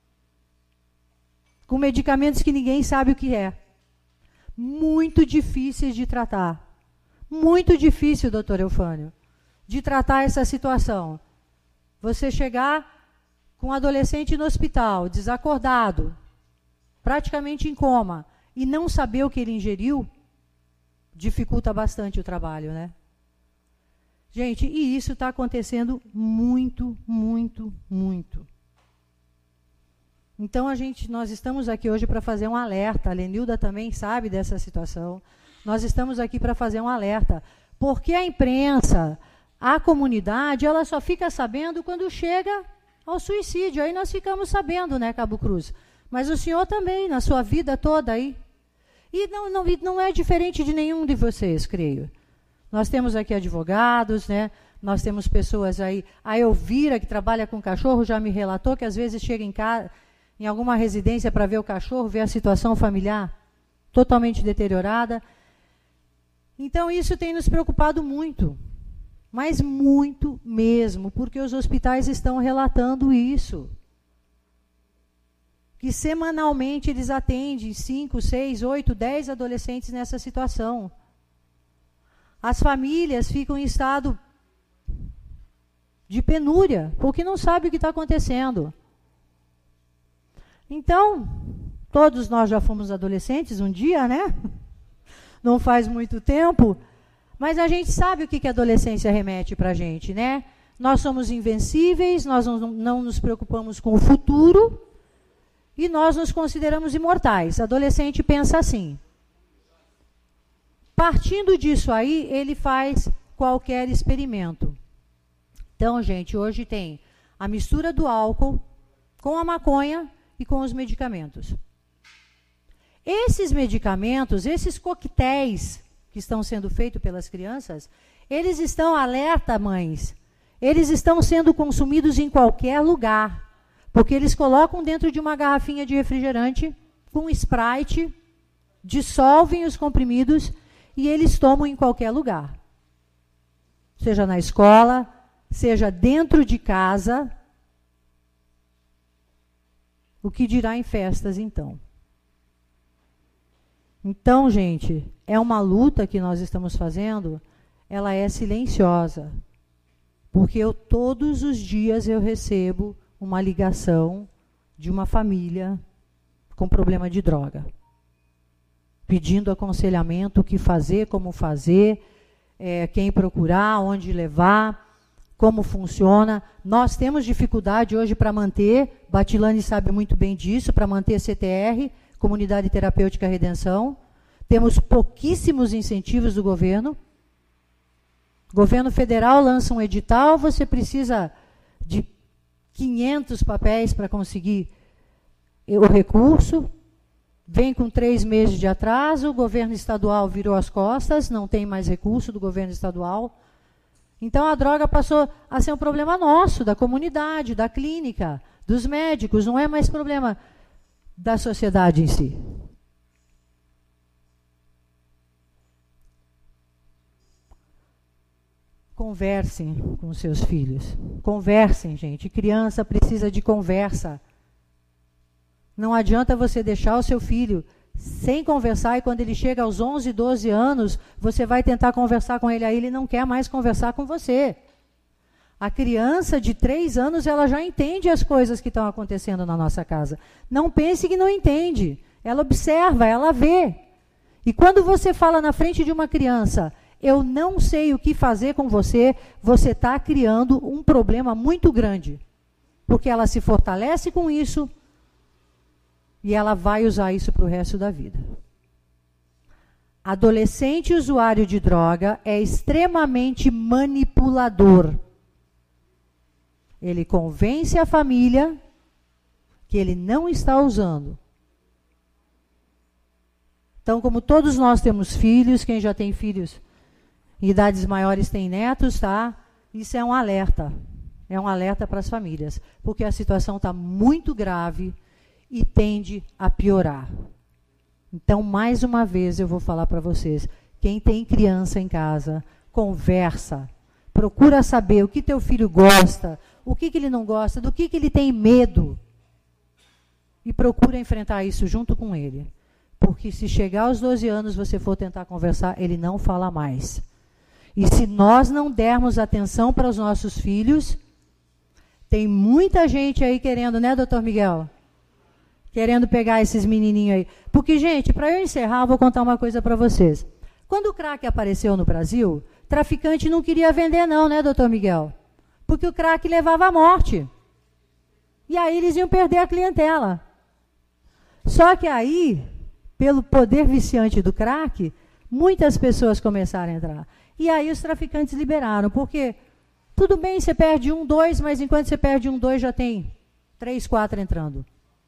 com medicamentos que ninguém sabe o que é. Muito difíceis de tratar. Muito difícil, doutor Eufânio, de tratar essa situação. Você chegar com um adolescente no hospital, desacordado, praticamente em coma, e não saber o que ele ingeriu, dificulta bastante o trabalho, né? Gente, e isso está acontecendo muito, muito, muito. Então, nós estamos aqui hoje para fazer um alerta. A Lenilda também sabe dessa situação. Nós estamos aqui para fazer um alerta. Porque a imprensa, a comunidade, ela só fica sabendo quando chega ao suicídio. Aí nós ficamos sabendo, né, Cabo Cruz? Mas o senhor também, na sua vida toda aí. E não é diferente de nenhum de vocês, creio. Nós temos aqui advogados, né? Nós temos pessoas aí. A Elvira, que trabalha com cachorro, já me relatou que às vezes chega em casa, em alguma residência para ver o cachorro, ver a situação familiar totalmente deteriorada. Então, isso tem nos preocupado muito. Mas muito mesmo, porque os hospitais estão relatando isso. Que semanalmente eles atendem 5, 6, 8, 10 adolescentes nessa situação. As famílias ficam em estado de penúria, porque não sabem o que está acontecendo. Então, todos nós já fomos adolescentes um dia, né? Não faz muito tempo, mas a gente sabe o que a adolescência remete para a gente, né? Nós somos invencíveis, nós não nos preocupamos com o futuro e nós nos consideramos imortais. Adolescente pensa assim. Partindo disso aí, ele faz qualquer experimento. Então, gente, hoje tem a mistura do álcool com a maconha e com os medicamentos. Esses medicamentos, esses coquetéis que estão sendo feitos pelas crianças, eles estão, alerta, mães, eles estão sendo consumidos em qualquer lugar, porque eles colocam dentro de uma garrafinha de refrigerante com Sprite, dissolvem os comprimidos e eles tomam em qualquer lugar. Seja na escola, seja dentro de casa. O que dirá em festas, então? Então, gente, é uma luta que nós estamos fazendo, ela é silenciosa. Porque todos os dias eu recebo uma ligação de uma família com problema de droga. Pedindo aconselhamento, o que fazer, como fazer, quem procurar, onde levar, como funciona. Nós temos dificuldade hoje para manter, Batilane sabe muito bem disso, para manter CTR, Comunidade Terapêutica Redenção. Temos pouquíssimos incentivos do governo. O governo federal lança um edital, você precisa de 500 papéis para conseguir o recurso. Vem com 3 meses de atraso, o governo estadual virou as costas, não tem mais recurso do governo estadual. Então, a droga passou a ser um problema nosso, da comunidade, da clínica, dos médicos, não é mais problema da sociedade em si. Conversem com seus filhos. Conversem, gente. Criança precisa de conversa. Não adianta você deixar o seu filho sem conversar e quando ele chega aos 11, 12 anos, você vai tentar conversar com ele, aí ele não quer mais conversar com você. A criança de 3 anos, ela já entende as coisas que estão acontecendo na nossa casa. Não pense que não entende. Ela observa, ela vê. E quando você fala na frente de uma criança, eu não sei o que fazer com você, você está criando um problema muito grande. Porque ela se fortalece com isso e ela vai usar isso para o resto da vida. Adolescente usuário de droga é extremamente manipulador. Ele convence a família que ele não está usando. Então, como todos nós temos filhos, quem já tem filhos em idades maiores tem netos, tá? Isso é um alerta para as famílias, porque a situação está muito grave e tende a piorar. Então, mais uma vez, eu vou falar para vocês, quem tem criança em casa, conversa, procura saber o que teu filho gosta, o que ele não gosta, do que ele tem medo, e procura enfrentar isso junto com ele. Porque se chegar aos 12 anos, você for tentar conversar, ele não fala mais. E se nós não dermos atenção para os nossos filhos, tem muita gente aí querendo, né, doutor Miguel? Querendo pegar esses menininhos aí. Porque, gente, para eu encerrar, eu vou contar uma coisa para vocês. Quando o crack apareceu no Brasil, traficante não queria vender não, né, doutor Miguel? Porque o crack levava à morte. E aí eles iam perder a clientela. Só que aí, pelo poder viciante do crack, muitas pessoas começaram a entrar. E aí os traficantes liberaram, porque tudo bem, você perde 1, 2, mas enquanto você perde 1, 2, já tem 3, 4 entrando.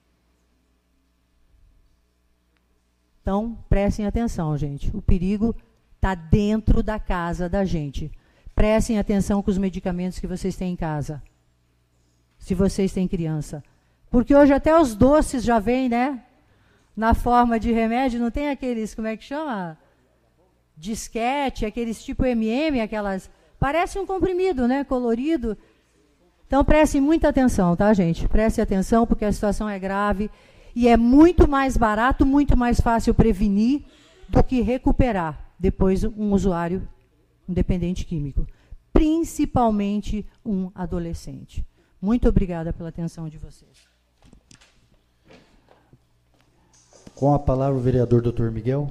Então, prestem atenção, gente. O perigo está dentro da casa da gente. Prestem atenção com os medicamentos que vocês têm em casa. Se vocês têm criança. Porque hoje até os doces já vêm, né? Na forma de remédio, não tem aqueles, como é que chama? Disquete, aqueles tipo MM, aquelas... Parece um comprimido, né? Colorido. Então, prestem muita atenção, tá, gente? Prestem atenção, porque a situação é grave. E é muito mais barato, muito mais fácil prevenir do que recuperar depois um usuário, um dependente químico. Principalmente um adolescente. Muito obrigada pela atenção de vocês. Com a palavra o vereador Dr. Miguel.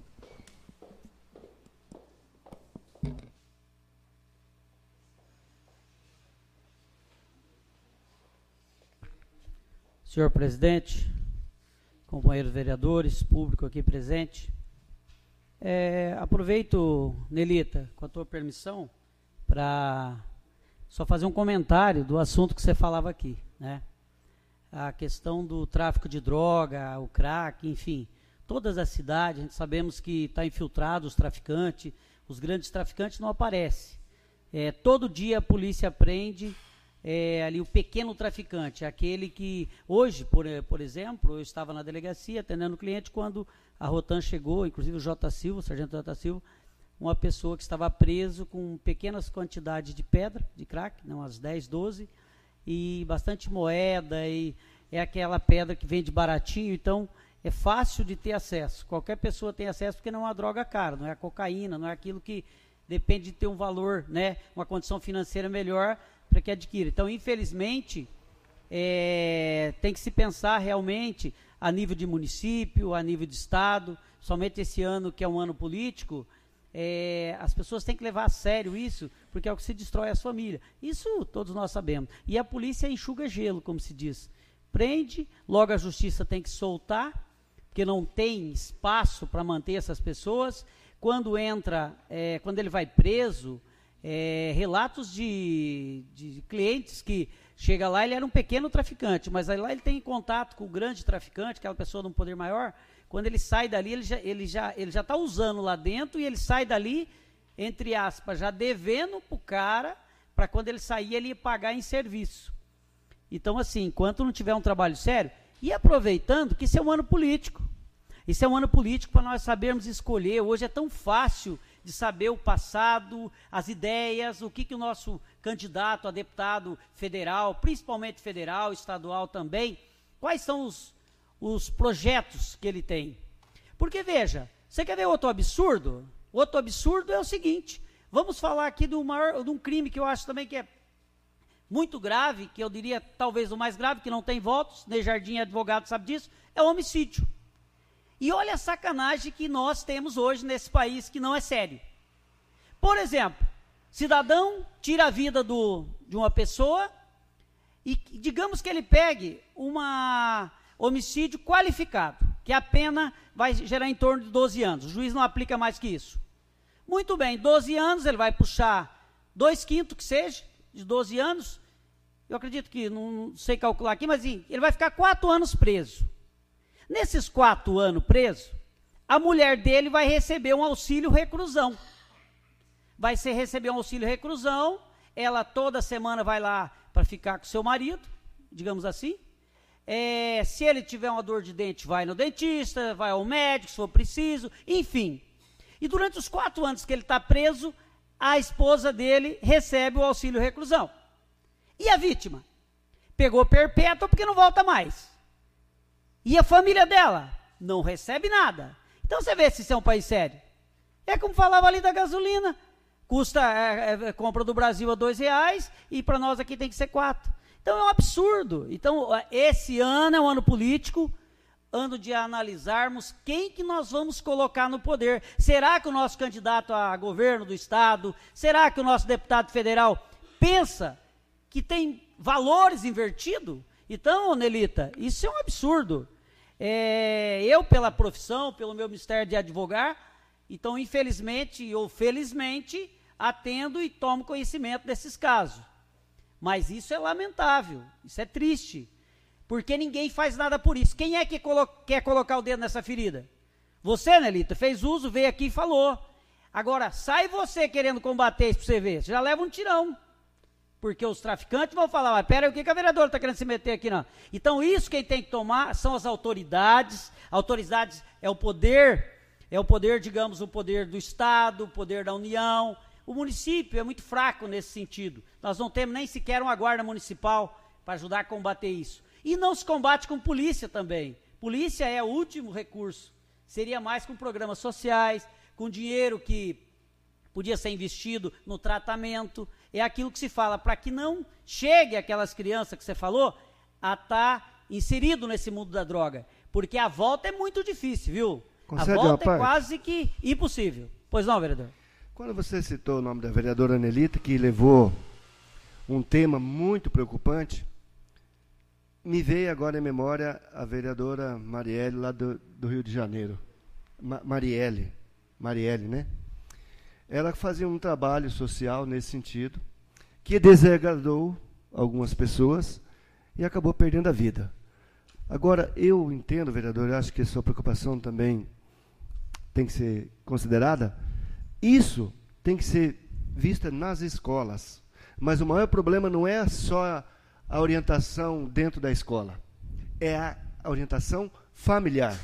Senhor presidente, companheiros vereadores, público aqui presente, aproveito, Nelita, com a tua permissão, para só fazer um comentário do assunto que você falava aqui, né? A questão do tráfico de droga, o crack, enfim, todas as cidades, a gente sabemos que está infiltrado os traficantes, os grandes traficantes não aparecem. Todo dia a polícia prende ali o pequeno traficante, aquele que, hoje, por exemplo, eu estava na delegacia atendendo o cliente quando a Rotan chegou, inclusive o J. Silva, o sargento J. Silva, uma pessoa que estava preso com pequenas quantidades de pedra, de crack, não, umas 10, 12, e bastante moeda, e é aquela pedra que vende baratinho, então é fácil de ter acesso. Qualquer pessoa tem acesso porque não é uma droga cara, não é a cocaína, não é aquilo que depende de ter um valor, né, uma condição financeira melhor para que adquira. Então, infelizmente, tem que se pensar realmente a nível de município, a nível de estado, somente esse ano que é um ano político, as pessoas têm que levar a sério isso, porque é o que se destrói as famílias. Isso todos nós sabemos. E a polícia enxuga gelo, como se diz. Prende, logo a justiça tem que soltar, porque não tem espaço para manter essas pessoas. Quando ele vai preso, relatos de clientes que chega lá, ele era um pequeno traficante, mas aí lá ele tem contato com o grande traficante, aquela pessoa de um poder maior. Quando ele sai dali, ele já está usando lá dentro e ele sai dali, entre aspas, já devendo para o cara, para quando ele sair, ele ir pagar em serviço. Então, assim, enquanto não tiver um trabalho sério, e aproveitando que isso é um ano político. Isso é um ano político para nós sabermos escolher. Hoje é tão fácil de saber o passado, as ideias, o que o nosso candidato a deputado federal, principalmente federal, estadual também, quais são os projetos que ele tem. Porque, veja, você quer ver outro absurdo? Outro absurdo é o seguinte, vamos falar aqui de um crime que eu acho também que é muito grave, que eu diria talvez o mais grave, que não tem votos, Ney Jardim, advogado, sabe disso, é o homicídio. E olha a sacanagem que nós temos hoje nesse país, que não é sério. Por exemplo, cidadão tira a vida de uma pessoa e digamos que ele pegue um homicídio qualificado, que a pena vai gerar em torno de 12 anos. O juiz não aplica mais que isso. Muito bem, 12 anos, ele vai puxar 2/5 que seja, de 12 anos. Eu acredito que, não sei calcular aqui, mas ele vai ficar 4 anos preso. Nesses 4 anos preso, a mulher dele vai receber um auxílio reclusão. Vai receber um auxílio reclusão, ela toda semana vai lá para ficar com seu marido, digamos assim. Se ele tiver uma dor de dente, vai no dentista, vai ao médico, se for preciso, enfim. E durante os 4 anos que ele está preso, a esposa dele recebe o auxílio reclusão. E a vítima? Pegou perpétua porque não volta mais. E a família dela? Não recebe nada. Então você vê se isso é um país sério. É como falava ali da gasolina. Custa, compra do Brasil a R$2 e para nós aqui tem que ser 4. Então é um absurdo. Então esse ano é um ano político, ano de analisarmos quem que nós vamos colocar no poder. Será que o nosso candidato a governo do Estado, será que o nosso deputado federal pensa que tem valores invertidos? Então, Nelita, isso é um absurdo. Eu, pela profissão, pelo meu mistério de advogar, então, infelizmente ou felizmente, atendo e tomo conhecimento desses casos. Mas isso é lamentável, isso é triste, porque ninguém faz nada por isso. Quem é que quer colocar o dedo nessa ferida? Você, Nelita, fez uso, veio aqui e falou. Agora, sai você querendo combater isso para você ver, você já leva um tirão. Porque os traficantes vão falar, mas peraí, o que a vereadora está querendo se meter aqui, não? Então, isso quem tem que tomar são as autoridades. Autoridades é o poder, digamos, o poder do Estado, o poder da União. O município é muito fraco nesse sentido. Nós não temos nem sequer uma guarda municipal para ajudar a combater isso. E não se combate com polícia também. Polícia é o último recurso. Seria mais com programas sociais, com dinheiro que podia ser investido no tratamento. É aquilo que se fala, para que não chegue aquelas crianças que você falou a estar inserido nesse mundo da droga. Porque a volta é muito difícil, viu? A volta é quase que impossível. Pois não, vereador? Quando você citou o nome da vereadora Nelita, que levou um tema muito preocupante, me veio agora em memória a vereadora Marielle, lá do Rio de Janeiro. Marielle, né? Ela fazia um trabalho social nesse sentido, que desagradou algumas pessoas e acabou perdendo a vida. Agora, eu entendo, vereador, eu acho que a sua preocupação também tem que ser considerada. Isso tem que ser vista nas escolas. Mas o maior problema não é só a orientação dentro da escola, é a orientação familiar.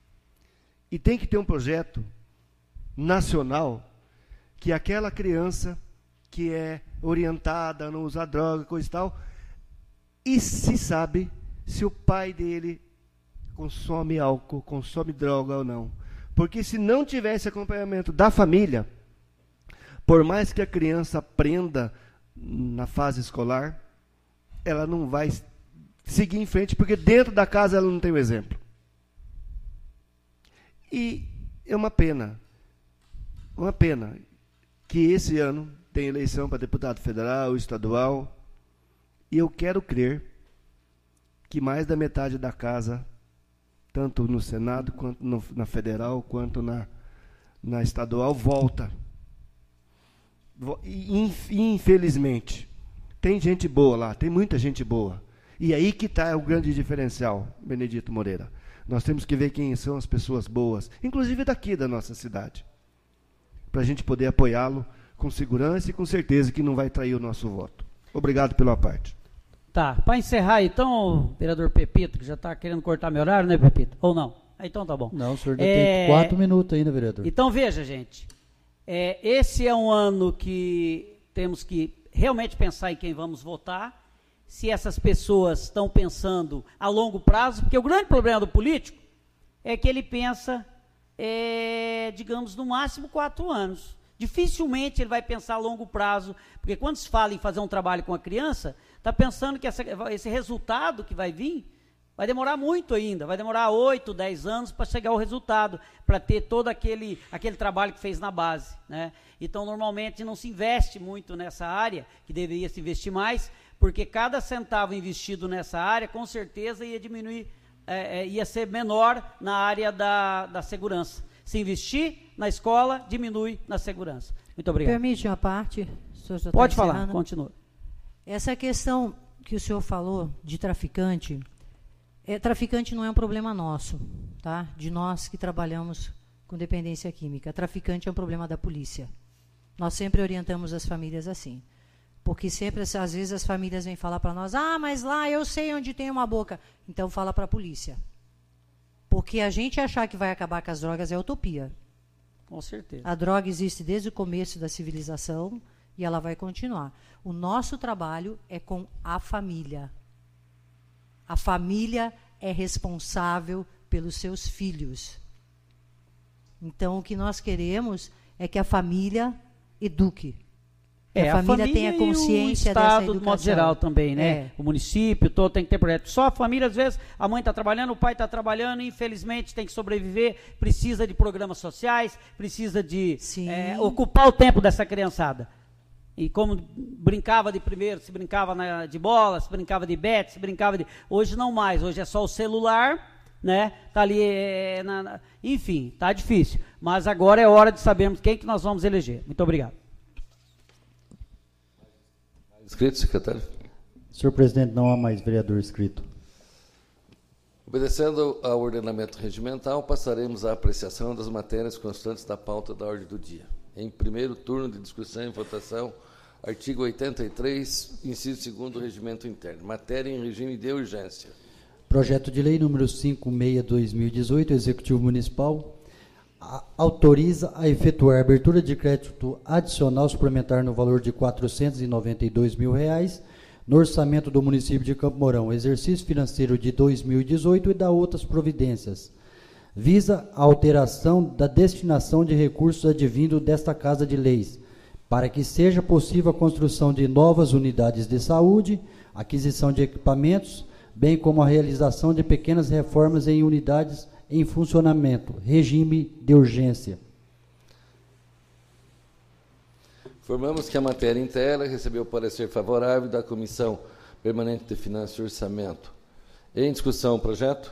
E tem que ter um projeto nacional que aquela criança que é orientada a não usar droga, coisa e tal, e se sabe se o pai dele consome álcool, consome droga ou não. Porque se não tiver esse acompanhamento da família, por mais que a criança aprenda na fase escolar, ela não vai seguir em frente, porque dentro da casa ela não tem o exemplo. E é uma pena que esse ano tem eleição para deputado federal, estadual, e eu quero crer que mais da metade da casa, tanto no Senado, quanto na federal, quanto na estadual, volta. E, infelizmente, tem gente boa lá, tem muita gente boa. E aí que está o grande diferencial, Benedito Moreira. Nós temos que ver quem são as pessoas boas, inclusive daqui da nossa cidade, para a gente poder apoiá-lo com segurança e com certeza que não vai trair o nosso voto. Obrigado pela parte. Tá, para encerrar então, vereador Pepito, que já está querendo cortar meu horário, né, Pepito? Ou não? Então tá bom. Não, o senhor tem 4 minutos ainda, vereador. Então veja, gente, esse é um ano que temos que realmente pensar em quem vamos votar, se essas pessoas estão pensando a longo prazo, porque o grande problema do político é que ele pensa, digamos, no máximo 4 anos. Dificilmente ele vai pensar a longo prazo, porque quando se fala em fazer um trabalho com a criança, está pensando que esse resultado que vai vir vai demorar muito ainda, vai demorar 8, 10 anos para chegar ao resultado, para ter todo aquele trabalho que fez na base, né? Então, normalmente, não se investe muito nessa área, que deveria se investir mais, porque cada centavo investido nessa área, com certeza, ia diminuir, ia ser menor na área da segurança. Se investir na escola, diminui na segurança. Muito obrigado. Permite uma parte? Pode falar, continua. Essa questão que o senhor falou de traficante, traficante não é um problema nosso, tá? De nós que trabalhamos com dependência química. Traficante é um problema da polícia. Nós sempre orientamos as famílias assim. Porque sempre, às vezes, as famílias vêm falar para nós, mas lá eu sei onde tem uma boca. Então fala para a polícia. Porque a gente achar que vai acabar com as drogas é utopia. Com certeza. A droga existe desde o começo da civilização e ela vai continuar. O nosso trabalho é com a família. A família é responsável pelos seus filhos. Então, o que nós queremos é que a família eduque. A família tenha consciência dessa educação. E o Estado, de modo geral, também, né? O município todo tem que ter projeto. Só a família, às vezes, a mãe está trabalhando, o pai está trabalhando, infelizmente tem que sobreviver, precisa de programas sociais, precisa de ocupar o tempo dessa criançada. E como brincava de primeiro, se brincava de bola, se brincava de bete, se brincava de... Hoje não mais, hoje é só o celular, né? Tá ali, enfim, tá difícil. Mas agora é hora de sabermos quem que nós vamos eleger. Muito obrigado. Inscrito, secretário? Senhor presidente, não há mais vereador inscrito. Obedecendo ao ordenamento regimental, passaremos à apreciação das matérias constantes da pauta da ordem do dia. Em primeiro turno de discussão e votação, artigo 83, inciso 2º do Regimento Interno. Matéria em regime de urgência. Projeto de lei número 56/2018, Executivo Municipal, autoriza a efetuar a abertura de crédito adicional suplementar no valor de R$ 492 mil no orçamento do município de Campo Mourão, exercício financeiro de 2018 e da outras providências. Visa a alteração da destinação de recursos advindo desta Casa de Leis, para que seja possível a construção de novas unidades de saúde, aquisição de equipamentos, bem como a realização de pequenas reformas em unidades em funcionamento, regime de urgência. Informamos que a matéria inteira recebeu parecer favorável da Comissão Permanente de Finanças e Orçamento. Em discussão o projeto?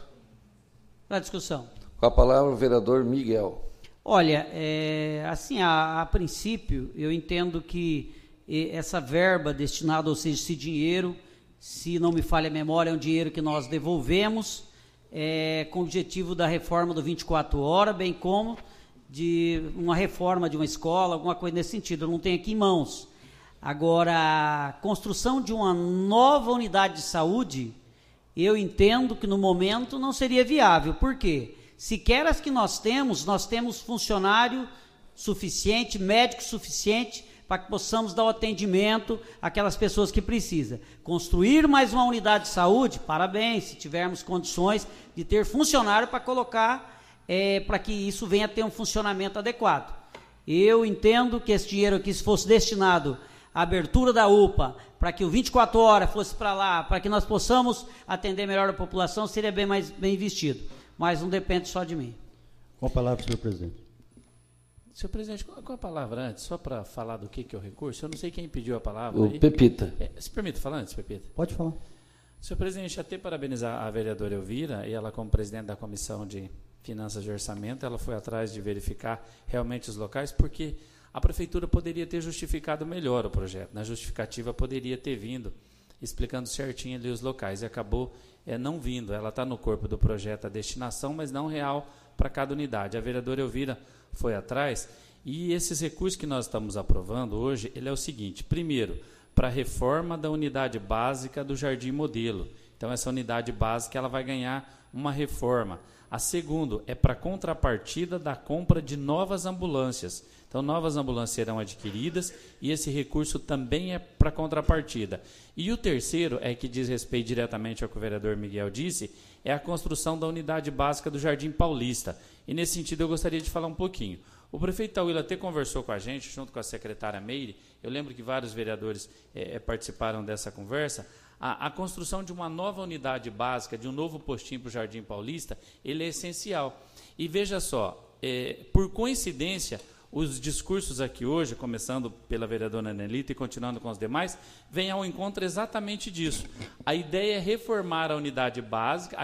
Na discussão. Com a palavra o vereador Miguel. Olha, assim, a princípio, eu entendo que essa verba destinada, ou seja, esse dinheiro, se não me falha a memória, é um dinheiro que nós devolvemos, com o objetivo da reforma do 24 horas, bem como de uma reforma de uma escola, alguma coisa nesse sentido. Eu não tenho aqui em mãos. Agora, a construção de uma nova unidade de saúde, eu entendo que no momento não seria viável. Por quê? Sequer as que nós temos funcionário suficiente, médico suficiente, para que possamos dar o atendimento àquelas pessoas que precisam. Construir mais uma unidade de saúde, parabéns, se tivermos condições de ter funcionário para colocar, para que isso venha a ter um funcionamento adequado. Eu entendo que esse dinheiro aqui, se fosse destinado à abertura da UPA, para que o 24 horas fosse para lá, para que nós possamos atender melhor a população, seria bem investido. Mas não depende só de mim. Com a palavra, senhor presidente. Senhor presidente, com a palavra antes, só para falar do que é o recurso, eu não sei quem pediu a palavra. O Pepita. Se permite falar antes, Pepita? Pode falar. Senhor presidente, até parabenizar a vereadora Elvira, e ela como presidente da Comissão de Finanças e Orçamento, ela foi atrás de verificar realmente os locais, porque a prefeitura poderia ter justificado melhor o projeto. Na justificativa poderia ter vindo, explicando certinho ali os locais, e acabou não vindo. Ela está no corpo do projeto a destinação, mas não real para cada unidade. A vereadora Elvira foi atrás, e esses recursos que nós estamos aprovando hoje, ele é o seguinte: primeiro, para a reforma da unidade básica do Jardim Modelo. Então, essa unidade básica ela vai ganhar uma reforma. A segundo, é para contrapartida da compra de novas ambulâncias. Então, novas ambulâncias serão adquiridas e esse recurso também é para contrapartida. E o terceiro, que diz respeito diretamente ao que o vereador Miguel disse, é a construção da unidade básica do Jardim Paulista. E, nesse sentido, eu gostaria de falar um pouquinho. O prefeito Tauila até conversou com a gente, junto com a secretária Meire. Eu lembro que vários vereadores participaram dessa conversa. A construção de uma nova unidade básica, de um novo postinho para o Jardim Paulista, ele é essencial. E veja só, por coincidência, os discursos aqui hoje, começando pela vereadora Nelita e continuando com os demais, vêm ao encontro exatamente disso. A ideia é reformar a unidade básica,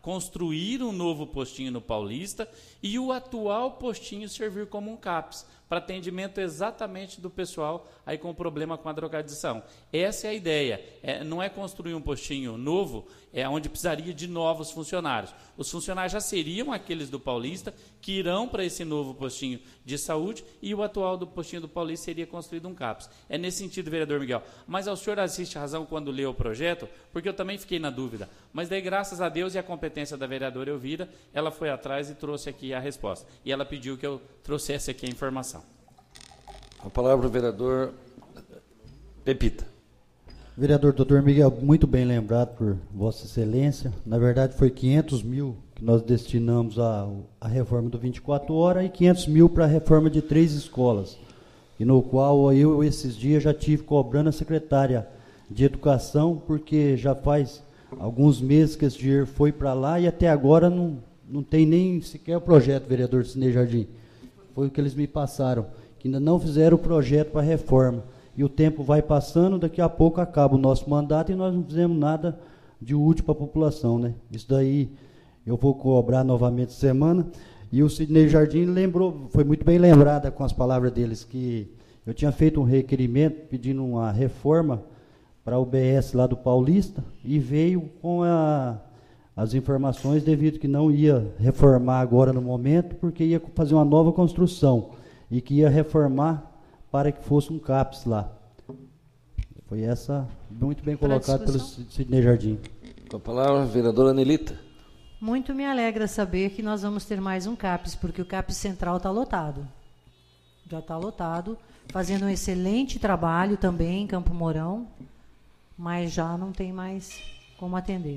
construir um novo postinho no Paulista e o atual postinho servir como um CAPS, para atendimento exatamente do pessoal aí com problema com a drogadição. Essa é a ideia. Não é construir um postinho novo, onde precisaria de novos funcionários. Os funcionários já seriam aqueles do Paulista, que irão para esse novo postinho de saúde, e o atual do postinho do Paulista seria construído um CAPS. É nesse sentido, vereador Miguel. Mas o senhor assiste razão quando leu o projeto, porque eu também fiquei na dúvida. Mas daí, graças a Deus e a competência da vereadora Elvira, ela foi atrás e trouxe aqui a resposta. E ela pediu que eu trouxesse aqui a informação. A palavra, vereador Pepita. Vereador Dr. Miguel, muito bem lembrado por Vossa Excelência. Na verdade, foi 500 mil que nós destinamos à reforma do 24 horas e 500 mil para a reforma de 3 escolas, e no qual eu, esses dias, já tive cobrando a secretária de Educação, porque já faz alguns meses que esse dinheiro foi para lá e até agora não tem nem sequer o projeto, vereador Sidnei Jardim. Foi o que eles me passaram, que ainda não fizeram o projeto para a reforma. E o tempo vai passando, daqui a pouco acaba o nosso mandato e nós não fizemos nada de útil para a população, né? Isso daí eu vou cobrar novamente semana. E o Sidnei Jardim lembrou, foi muito bem lembrada com as palavras deles, que eu tinha feito um requerimento pedindo uma reforma para o UBS lá do Paulista, e veio com as informações devido que não ia reformar agora no momento, porque ia fazer uma nova construção e que ia reformar para que fosse um CAPS lá. Foi essa, muito bem colocado pelo Sidnei Jardim. Com a palavra, vereadora Anelita. Muito me alegra saber que nós vamos ter mais um CAPS, porque o CAPS Central está lotado. Já está lotado, fazendo um excelente trabalho também em Campo Mourão, mas já não tem mais como atender.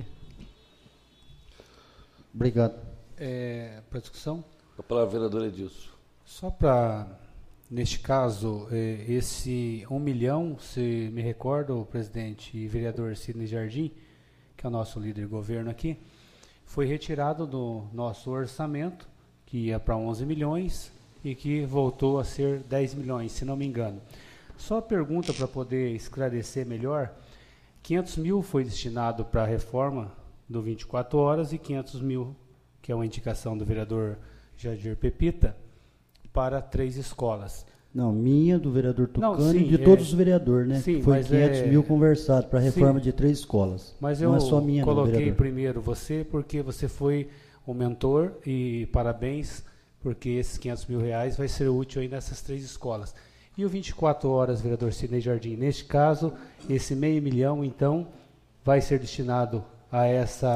Obrigado. Para discussão? Com a palavra, vereador Edilson. Só para... Neste caso, esse 1 milhão, se me recordo, o presidente e vereador Sidnei Jardim, que é o nosso líder de governo aqui, foi retirado do nosso orçamento, que ia para 11 milhões e que voltou a ser 10 milhões, se não me engano. Só pergunta para poder esclarecer melhor, 500 mil foi destinado para a reforma do 24 horas e 500 mil, que é uma indicação do vereador Jadir Pepita, para 3 escolas. Não, minha, do vereador Tucano e de todos os vereadores, né? Sim, foi 500 mil conversados para a reforma de 3 escolas. Mas não eu é só minha, coloquei primeiro você, porque você foi o mentor, e parabéns, porque esses 500 mil reais vai ser útil aí nessas 3 escolas. E o 24 horas, vereador Sidnei Jardim, neste caso, esse meio milhão, então, vai ser destinado a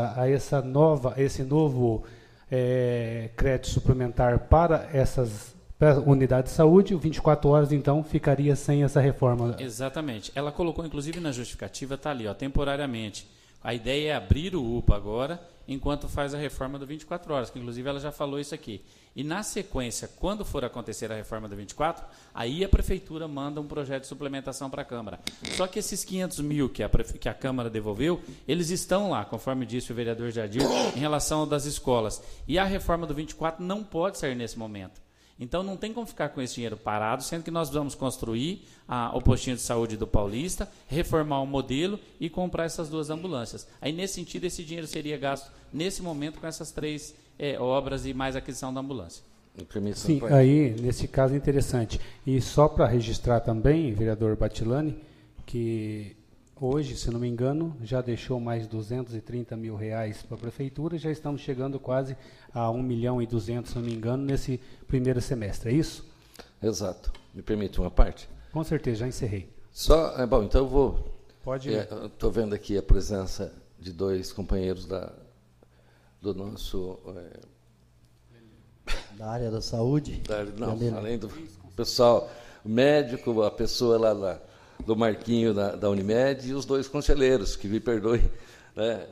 esse novo crédito suplementar para essas unidades de saúde. O 24 horas, então, ficaria sem essa reforma. Exatamente. Ela colocou, inclusive, na justificativa, está ali, temporariamente. A ideia é abrir o UPA agora, enquanto faz a reforma do 24 horas, que inclusive ela já falou isso aqui. E na sequência, quando for acontecer a reforma do 24, aí a Prefeitura manda um projeto de suplementação para a Câmara. Só que esses 500 mil que a Câmara devolveu, eles estão lá, conforme disse o vereador Jadir, em relação ao das escolas. E a reforma do 24 não pode sair nesse momento. Então, não tem como ficar com esse dinheiro parado, sendo que nós vamos construir o postinho de saúde do Paulista, reformar o modelo e comprar essas 2 ambulâncias. Aí, nesse sentido, esse dinheiro seria gasto, nesse momento, com essas 3 obras e mais aquisição da ambulância. Sim, aí, nesse caso, é interessante. E só para registrar também, vereador Batilani, que hoje, se não me engano, já deixou mais 230 mil reais para a Prefeitura, já estamos chegando quase a 1 milhão e 200, se não me engano, nesse primeiro semestre, é isso? Exato. Me permite uma parte? Com certeza, já encerrei. Bom, então eu vou... Pode ir. Estou vendo aqui a presença de 2 companheiros do nosso... Da área da saúde? Além do pessoal médico, a pessoa lá do Marquinho da Unimed e os 2 conselheiros, que me perdoem, né?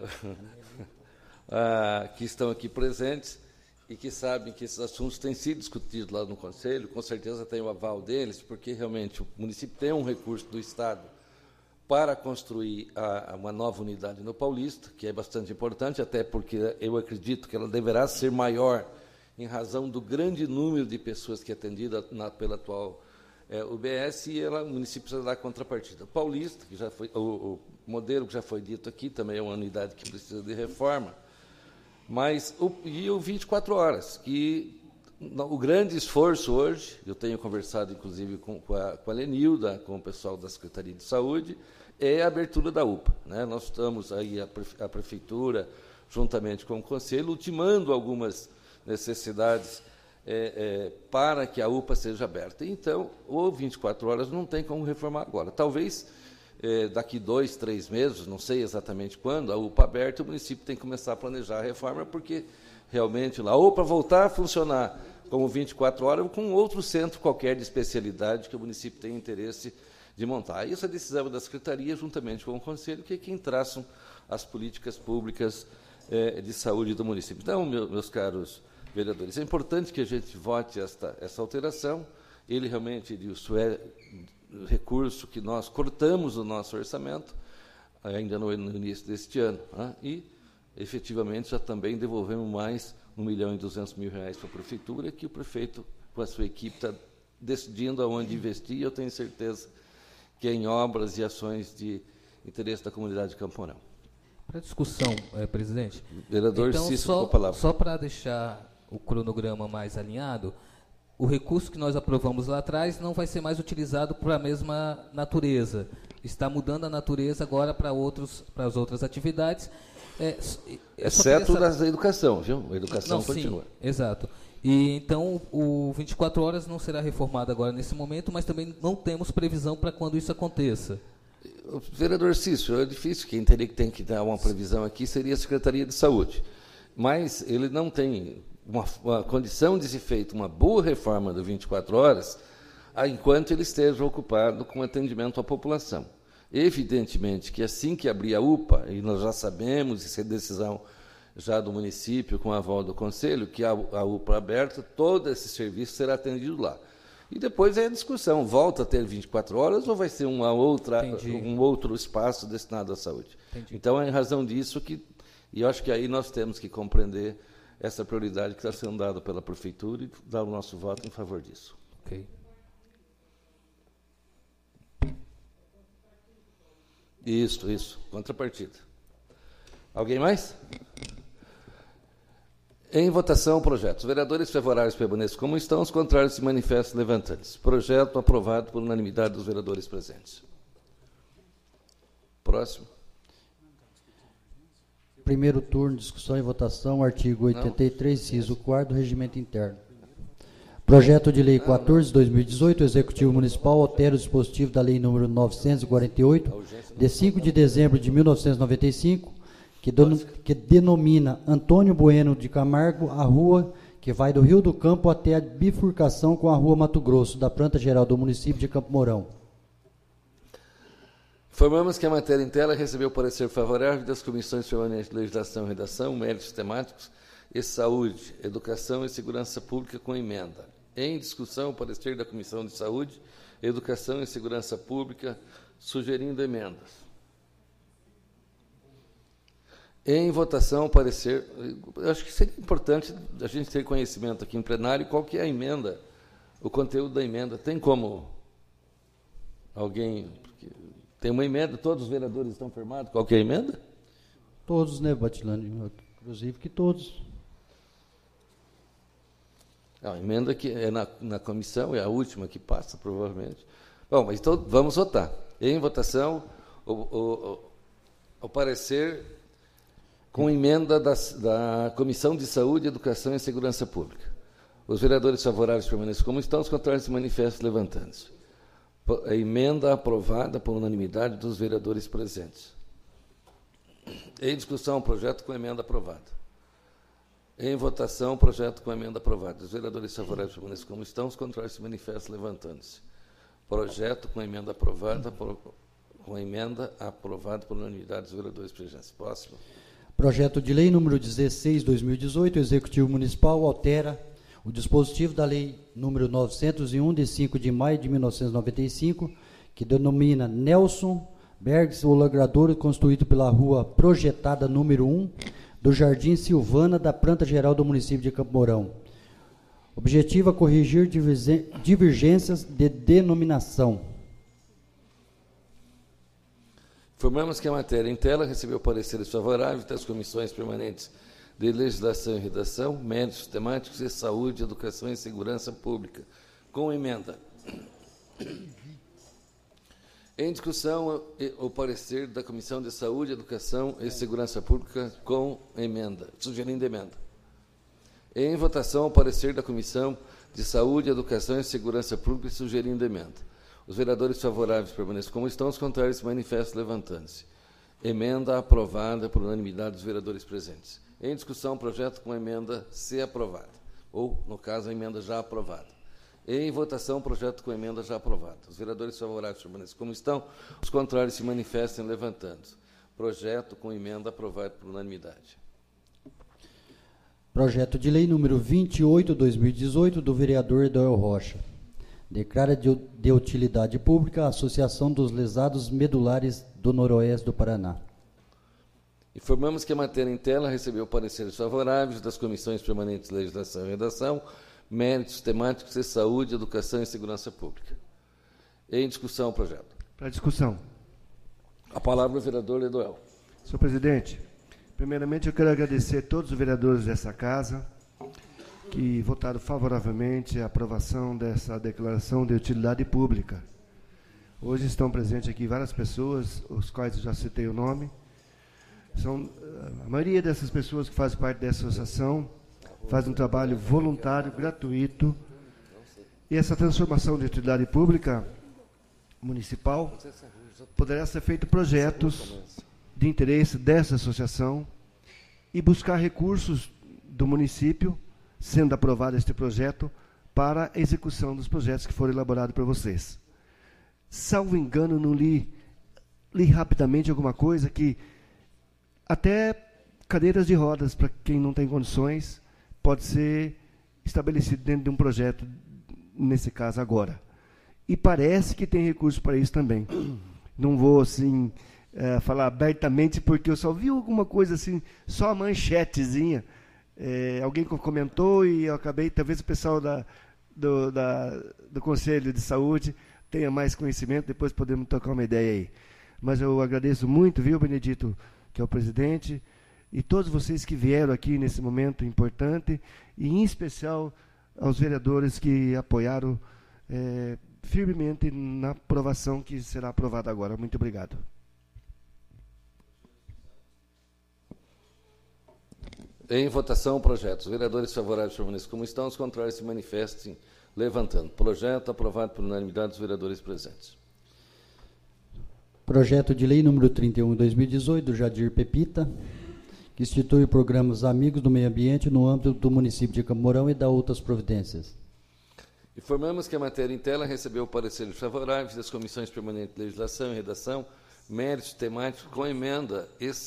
Que estão aqui presentes e que sabem que esses assuntos têm sido discutidos lá no Conselho, com certeza tem o aval deles, porque realmente o município tem um recurso do Estado para construir uma nova unidade no Paulista, que é bastante importante, até porque eu acredito que ela deverá ser maior em razão do grande número de pessoas que é atendida pela atual UBS, e o município precisa dar contrapartida. Paulista, que já foi, o modelo que já foi dito aqui, também é uma unidade que precisa de reforma, mas o 24 horas, que o grande esforço hoje, eu tenho conversado inclusive com a Lenilda, com o pessoal da Secretaria de Saúde, é a abertura da UPA, né? Nós estamos aí, a Prefeitura, juntamente com o Conselho, ultimando algumas necessidades para que a UPA seja aberta. Então, o 24 horas não tem como reformar agora. Talvez daqui 2, 3 meses, não sei exatamente quando, a UPA aberta, o município tem que começar a planejar a reforma, porque realmente lá, ou para voltar a funcionar como 24 horas, ou com outro centro qualquer de especialidade que o município tem interesse de montar. Isso é decisão da Secretaria, juntamente com o Conselho, que é quem traçam as políticas públicas de saúde do município. Então, meus caros vereadores, é importante que a gente vote essa alteração. Ele realmente, isso é recurso que nós cortamos o nosso orçamento, ainda no início deste ano, né? E, efetivamente, já também devolvemos mais R$1.200.000 para a Prefeitura, que o prefeito, com a sua equipe, está decidindo aonde investir, e eu tenho certeza que é em obras e ações de interesse da comunidade de Campo Mourão. Para discussão, presidente. Vereador então, Cícero, com a palavra. Só para deixar o cronograma mais alinhado, o recurso que nós aprovamos lá atrás não vai ser mais utilizado para a mesma natureza. Está mudando a natureza agora para as outras atividades. Exceto da educação, viu? A educação continua. Sim, exato. E então o 24 horas não será reformado agora nesse momento, mas também não temos previsão para quando isso aconteça. O vereador Cícero, é difícil, quem teria que tem que dar uma previsão aqui seria a Secretaria de Saúde. Mas ele não tem uma condição de se feita uma boa reforma do 24 horas enquanto ele esteja ocupado com atendimento à população. Evidentemente que assim que abrir a UPA, e nós já sabemos, isso é decisão já do município com a aval do Conselho, que a UPA aberta, todo esse serviço será atendido lá. E depois é a discussão, volta a ter 24 horas ou vai ser um outro espaço destinado à saúde? Entendi. Então, é em razão disso e eu acho que aí nós temos que compreender essa prioridade que está sendo dada pela Prefeitura e dar o nosso voto em favor disso. Ok. Isso, contrapartida. Alguém mais? Em votação, o projeto. Os vereadores favoráveis permaneçam como estão, os contrários se manifestam levantantes. Projeto aprovado por unanimidade dos vereadores presentes. Próximo. Primeiro turno, discussão e votação, artigo 83, inciso 4 do Regimento Interno. Projeto de Lei 14/2018, o Executivo Municipal altera o dispositivo da Lei nº 948, de 5 de dezembro de 1995, que denomina Antônio Bueno de Camargo a rua que vai do Rio do Campo até a bifurcação com a Rua Mato Grosso, da planta geral do município de Campo Mourão. Informamos que a matéria em tela recebeu parecer favorável das comissões permanentes de Legislação e Redação, Méritos Temáticos e Saúde, Educação e Segurança Pública com emenda. Em discussão, o parecer da Comissão de Saúde, Educação e Segurança Pública, sugerindo emendas. Em votação, o parecer... Eu acho que seria importante a gente ter conhecimento aqui em plenário qual que é a emenda, o conteúdo da emenda. Tem como alguém... Tem uma emenda, todos os vereadores estão firmados. Qual que é a emenda? Todos, né, Batilani? Inclusive que todos. A emenda que é na comissão, é a última que passa, provavelmente. Bom, mas então vamos votar. Em votação, o parecer com emenda da Comissão de Saúde, Educação e Segurança Pública. Os vereadores favoráveis permanecem como estão, os contrários se manifestam levantando-se. A emenda aprovada por unanimidade dos vereadores presentes. Em discussão, o projeto com emenda aprovada. Em votação, o projeto com emenda aprovada. Os vereadores favoráveis permanecem como estão, os contrários se manifestam levantando-se. Projeto com emenda aprovada, por unanimidade dos vereadores presentes. Próximo. Projeto de Lei número 16/2018, o Executivo Municipal altera o dispositivo da Lei número 901, de 5 de maio de 1995, que denomina Nelson Bergs, o logrador construído pela rua projetada número 1 do Jardim Silvana, da planta geral do município de Campo Mourão. Objetivo é corrigir divergências de denominação. Informamos que a matéria em tela recebeu pareceres favoráveis das comissões permanentes de Legislação e Redação, Méritos Temáticos e Saúde, Educação e Segurança Pública, com emenda. Em discussão, o parecer da Comissão de Saúde, Educação e Segurança Pública, com emenda, sugerindo emenda. Em votação, o parecer da Comissão de Saúde, Educação e Segurança Pública, sugerindo emenda. Os vereadores favoráveis permanecem como estão, os contrários se manifestam levantando-se. Emenda aprovada por unanimidade dos vereadores presentes. Em discussão, projeto com emenda se aprovada, ou, no caso, a emenda já aprovada. Em votação, projeto com emenda já aprovada. Os vereadores favoráveis permanecem como estão, os contrários se manifestem levantando. Projeto com emenda aprovado por unanimidade. Projeto de lei número 28/2018, do vereador Edoel Rocha. Declara de utilidade pública a Associação dos Lesados Medulares do Noroeste do Paraná. Informamos que a matéria em tela recebeu pareceres favoráveis das Comissões Permanentes de Legislação e Redação, Méritos Temáticos e Saúde, Educação e Segurança Pública. Em discussão, o projeto. Para discussão. A palavra ao vereador Edoel. Senhor presidente, primeiramente eu quero agradecer a todos os vereadores dessa casa que votaram favoravelmente a aprovação dessa declaração de utilidade pública. Hoje estão presentes aqui várias pessoas, os quais eu já citei o nome. A maioria dessas pessoas que fazem parte dessa associação faz um trabalho voluntário, gratuito, e essa transformação de utilidade pública municipal poderá ser feito projetos de interesse dessa associação e buscar recursos do município, sendo aprovado este projeto, para a execução dos projetos que foram elaborados por vocês. Salvo engano, não li rapidamente alguma coisa que até cadeiras de rodas, para quem não tem condições, pode ser estabelecido dentro de um projeto, nesse caso agora. E parece que tem recurso para isso também. Não vou, assim, falar abertamente, porque eu só vi alguma coisa assim, só a manchetezinha. Alguém comentou e eu acabei, talvez o pessoal do Conselho de Saúde tenha mais conhecimento, depois podemos tocar uma ideia aí. Mas eu agradeço muito, viu, Benedito, que é o presidente, e todos vocês que vieram aqui nesse momento importante, e em especial aos vereadores que apoiaram firmemente na aprovação que será aprovada agora. Muito obrigado. Em votação, o projeto. Os vereadores favoráveis permanecem como estão, os contrários se manifestem levantando. Projeto aprovado por unanimidade dos vereadores presentes. Projeto de lei número 31/2018, do Jadir Pepita, que institui programas Amigos do Meio Ambiente no âmbito do município de Campo Mourão e dá outras providências. Informamos que a matéria em tela recebeu pareceres favoráveis das Comissões Permanentes de Legislação e Redação, Méritos Temáticos, com emenda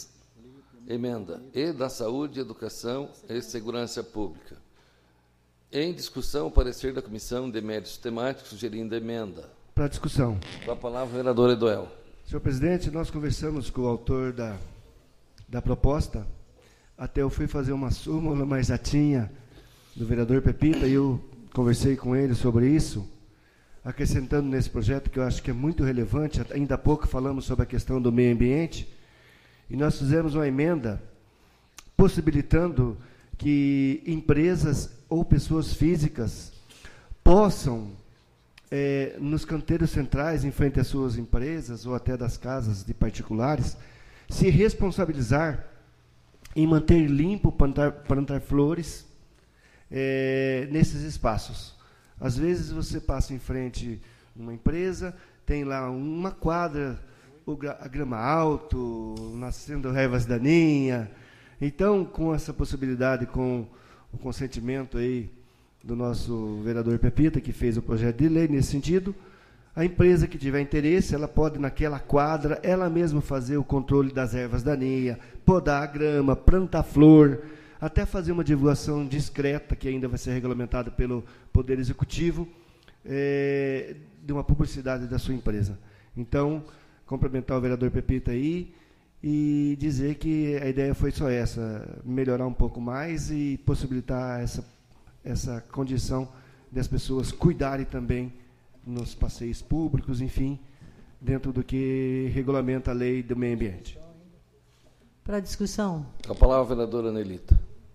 e da Saúde, Educação e Segurança Pública. Em discussão, o parecer da Comissão de Méritos Temáticos, sugerindo emenda. Para discussão. Com a palavra, o vereador Edoel. Senhor presidente, nós conversamos com o autor da proposta, até eu fui fazer uma súmula, mas já tinha, do vereador Pepita, e eu conversei com ele sobre isso, acrescentando nesse projeto, que eu acho que é muito relevante. Ainda há pouco falamos sobre a questão do meio ambiente, e nós fizemos uma emenda possibilitando que empresas ou pessoas físicas possam, nos canteiros centrais, em frente às suas empresas ou até das casas de particulares, se responsabilizar em manter limpo, plantar flores nesses espaços. Às vezes você passa em frente a uma empresa, tem lá uma quadra, a grama alto, nascendo ervas daninhas. Então, com essa possibilidade, com o consentimento aí do nosso vereador Pepita, que fez o projeto de lei nesse sentido, a empresa que tiver interesse, ela pode, naquela quadra, ela mesma fazer o controle das ervas daninhas, podar a grama, plantar flor, até fazer uma divulgação discreta, que ainda vai ser regulamentada pelo Poder Executivo, de uma publicidade da sua empresa. Então, complementar o vereador Pepita aí e dizer que a ideia foi só essa, melhorar um pouco mais e possibilitar essa condição das pessoas cuidarem também nos passeios públicos, enfim, dentro do que regulamenta a lei do meio ambiente. Para discussão. Com a palavra, a vereadora Nelita.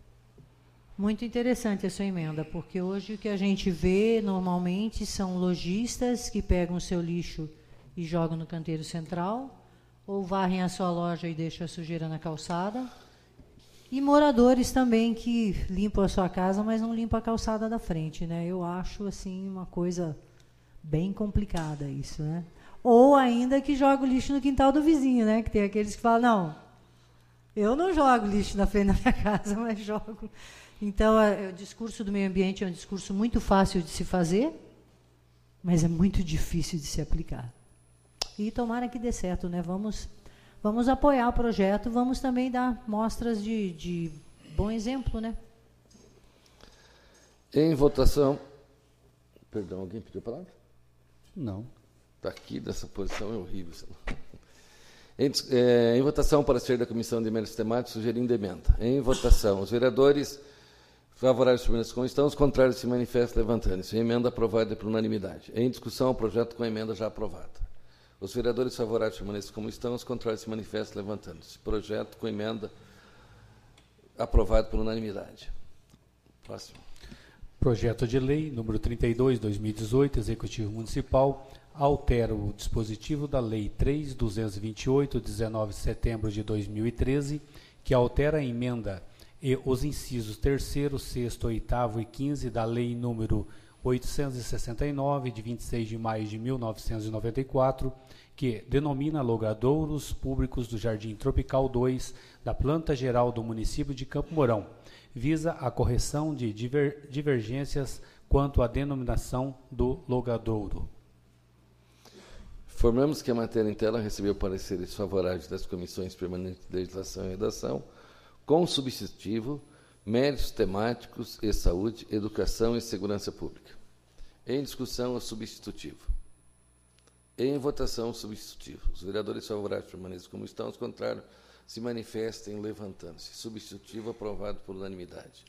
Muito interessante a sua emenda, porque hoje o que a gente vê normalmente são lojistas que pegam o seu lixo e jogam no canteiro central, ou varrem a sua loja e deixam a sujeira na calçada, e moradores também que limpam a sua casa, mas não limpam a calçada da frente, né? Eu acho assim uma coisa bem complicada isso, né? Ou ainda que joga o lixo no quintal do vizinho, né? Que tem aqueles que falam, não, eu não jogo lixo na frente da minha casa, mas jogo. Então, o discurso do meio ambiente é um discurso muito fácil de se fazer, mas é muito difícil de se aplicar. E tomara que dê certo, né? Vamos apoiar o projeto, vamos também dar mostras de bom exemplo, né? Em votação... Perdão, alguém pediu a palavra? Não. Está aqui, dessa posição, é horrível. Em votação, para ser da Comissão de Emendas Temáticas, sugerindo emenda. Em votação, os vereadores favoráveis às emendas como estão, os contrários se manifestam levantando-se. Emenda aprovada por unanimidade. Em discussão, o projeto com a emenda já aprovada. Os vereadores favoráveis às emendas como estão, os contrários se manifestam levantando-se. Projeto com emenda aprovado por unanimidade. Próximo. Projeto de lei número 32/2018, Executivo Municipal, altera o dispositivo da Lei 3.228, 19 de setembro de 2013, que altera a emenda e os incisos 3º, 6º, 8º e 15 da Lei número 869, de 26 de maio de 1994, que denomina logradouros públicos do Jardim Tropical 2 da Planta Geral do município de Campo Mourão, visa a correção de divergências quanto à denominação do logradouro. Informamos que a matéria em tela recebeu pareceres favoráveis das comissões permanentes de legislação e redação, com substitutivo, méritos temáticos e saúde, educação e segurança pública. Em discussão, o substitutivo. Em votação, o substitutivo. Os vereadores favoráveis permaneçam como estão, os contrários se manifestem levantando-se. Substitutivo aprovado por unanimidade.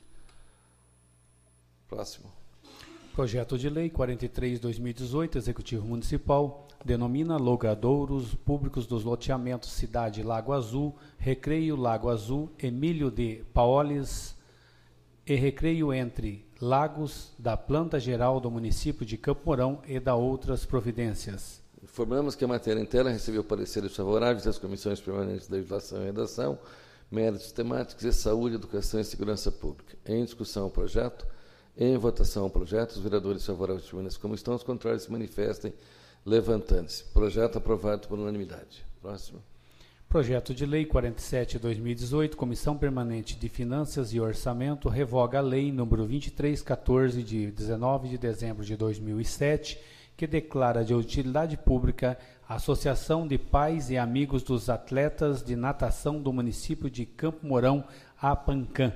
Próximo. Projeto de Lei 43/2018, Executivo Municipal, denomina logradouros públicos dos loteamentos Cidade Lago Azul, Recreio Lago Azul, Emílio de Paolis e Recreio Entre Lagos da Planta Geral do município de Campo Mourão e da outras providências. Informamos que a matéria em tela recebeu pareceres favoráveis das comissões permanentes de legislação e redação, méritos temáticos e saúde, educação e segurança pública. Em discussão o projeto. Em votação ao projeto, os vereadores favoráveis permanecem como estão, os contrários se manifestem levantando-se. Projeto aprovado por unanimidade. Próximo. Projeto de Lei 47/2018, Comissão Permanente de Finanças e Orçamento, revoga a Lei número 2314, de 19 de dezembro de 2007, que declara de utilidade pública a Associação de Pais e Amigos dos Atletas de Natação do município de Campo Mourão, APANCAM.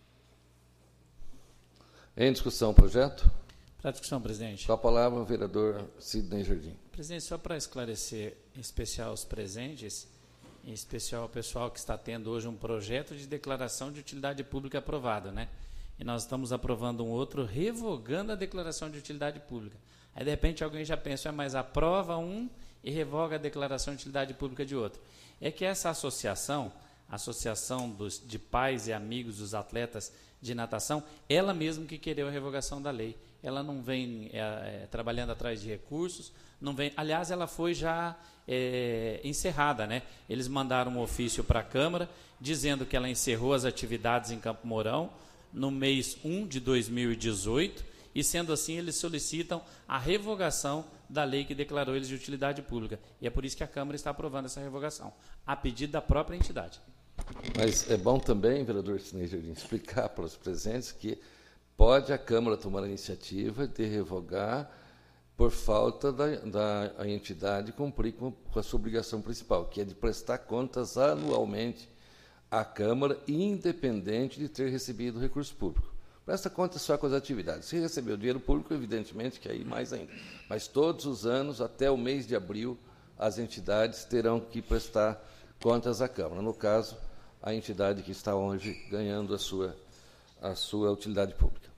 Em discussão o projeto. Para discussão, presidente. Com a palavra o vereador Sidney Jardim. Presidente, só para esclarecer, em especial os presentes, em especial o pessoal que está tendo hoje um projeto de declaração de utilidade pública aprovado, né? E nós estamos aprovando um outro, revogando a declaração de utilidade pública. Aí, de repente, alguém já pensa, mas aprova um e revoga a declaração de utilidade pública de outro. É que essa associação de pais e amigos dos atletas de natação, ela mesma que queria a revogação da lei. Ela não vem trabalhando atrás de recursos, não vem. Aliás, ela foi já encerrada, né? Eles mandaram um ofício para a Câmara dizendo que ela encerrou as atividades em Campo Mourão no mês 1 de 2018 e, sendo assim, eles solicitam a revogação da lei que declarou eles de utilidade pública. E é por isso que a Câmara está aprovando essa revogação, a pedido da própria entidade. Mas é bom também, vereador Sidney Jardim, explicar para os presentes que pode a Câmara tomar a iniciativa de revogar por falta da entidade cumprir com a sua obrigação principal, que é de prestar contas anualmente à Câmara, independente de ter recebido recurso público. Presta conta só com as atividades. Se recebeu dinheiro público, evidentemente que aí mais ainda. Mas todos os anos, até o mês de abril, as entidades terão que prestar contas à Câmara. No caso, a entidade que está hoje ganhando a sua utilidade pública.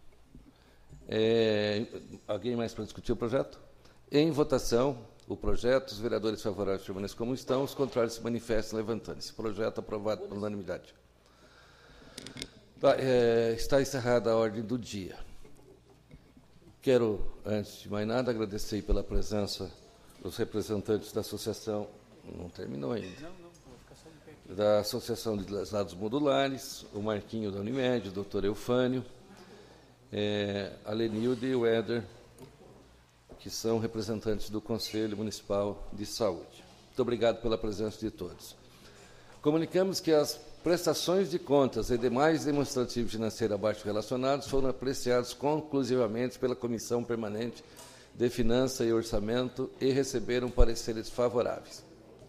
Alguém mais para discutir o projeto? Em votação, o projeto, os vereadores favoráveis permanecem como estão, os contrários se manifestam levantando-se. Projeto aprovado por unanimidade. Está encerrada a ordem do dia. Quero, antes de mais nada, agradecer pela presença dos representantes da associação, não terminou ainda, da Associação de Lesados Modulares, o Marquinho da Unimed, o doutor Eufânio, a Lenilde e o Éder, que são representantes do Conselho Municipal de Saúde. Muito obrigado pela presença de todos. Comunicamos que as prestações de contas e demais demonstrativos financeiros abaixo relacionados foram apreciados conclusivamente pela Comissão Permanente de Finanças e Orçamento e receberam pareceres favoráveis.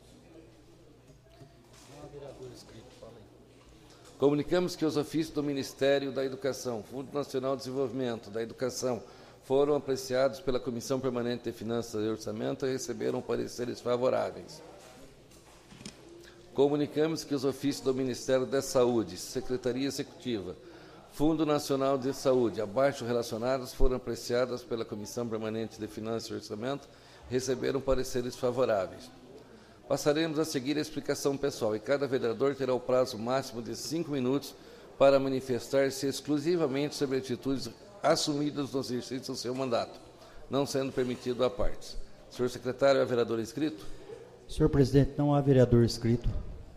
Comunicamos que os ofícios do Ministério da Educação, Fundo Nacional de Desenvolvimento da Educação, foram apreciados pela Comissão Permanente de Finanças e Orçamento e receberam pareceres favoráveis. Comunicamos que os ofícios do Ministério da Saúde, Secretaria Executiva, Fundo Nacional de Saúde, abaixo relacionados, foram apreciados pela Comissão Permanente de Finanças e Orçamento e receberam pareceres favoráveis. Passaremos a seguir a explicação pessoal e cada vereador terá o prazo máximo de 5 minutos para manifestar-se exclusivamente sobre atitudes assumidas no exercício do seu mandato, não sendo permitido a partes. Senhor secretário, há vereador inscrito? Senhor presidente, não há vereador inscrito.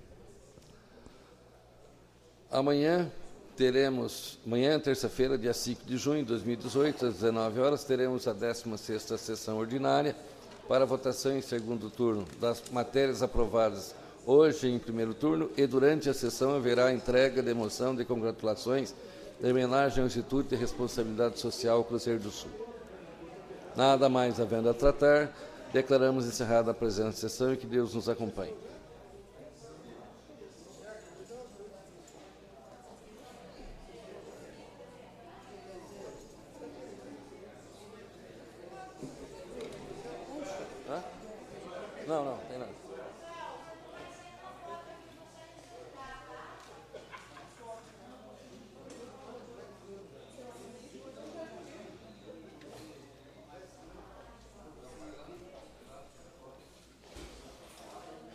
Amanhã, terça-feira, dia 5 de junho de 2018, às 19 horas, teremos a 16ª sessão ordinária para votação em segundo turno das matérias aprovadas hoje em primeiro turno e durante a sessão haverá a entrega de moção de congratulações em homenagem ao Instituto de Responsabilidade Social Cruzeiro do Sul. Nada mais havendo a tratar, declaramos encerrada a presente sessão e que Deus nos acompanhe. Não, tem nada.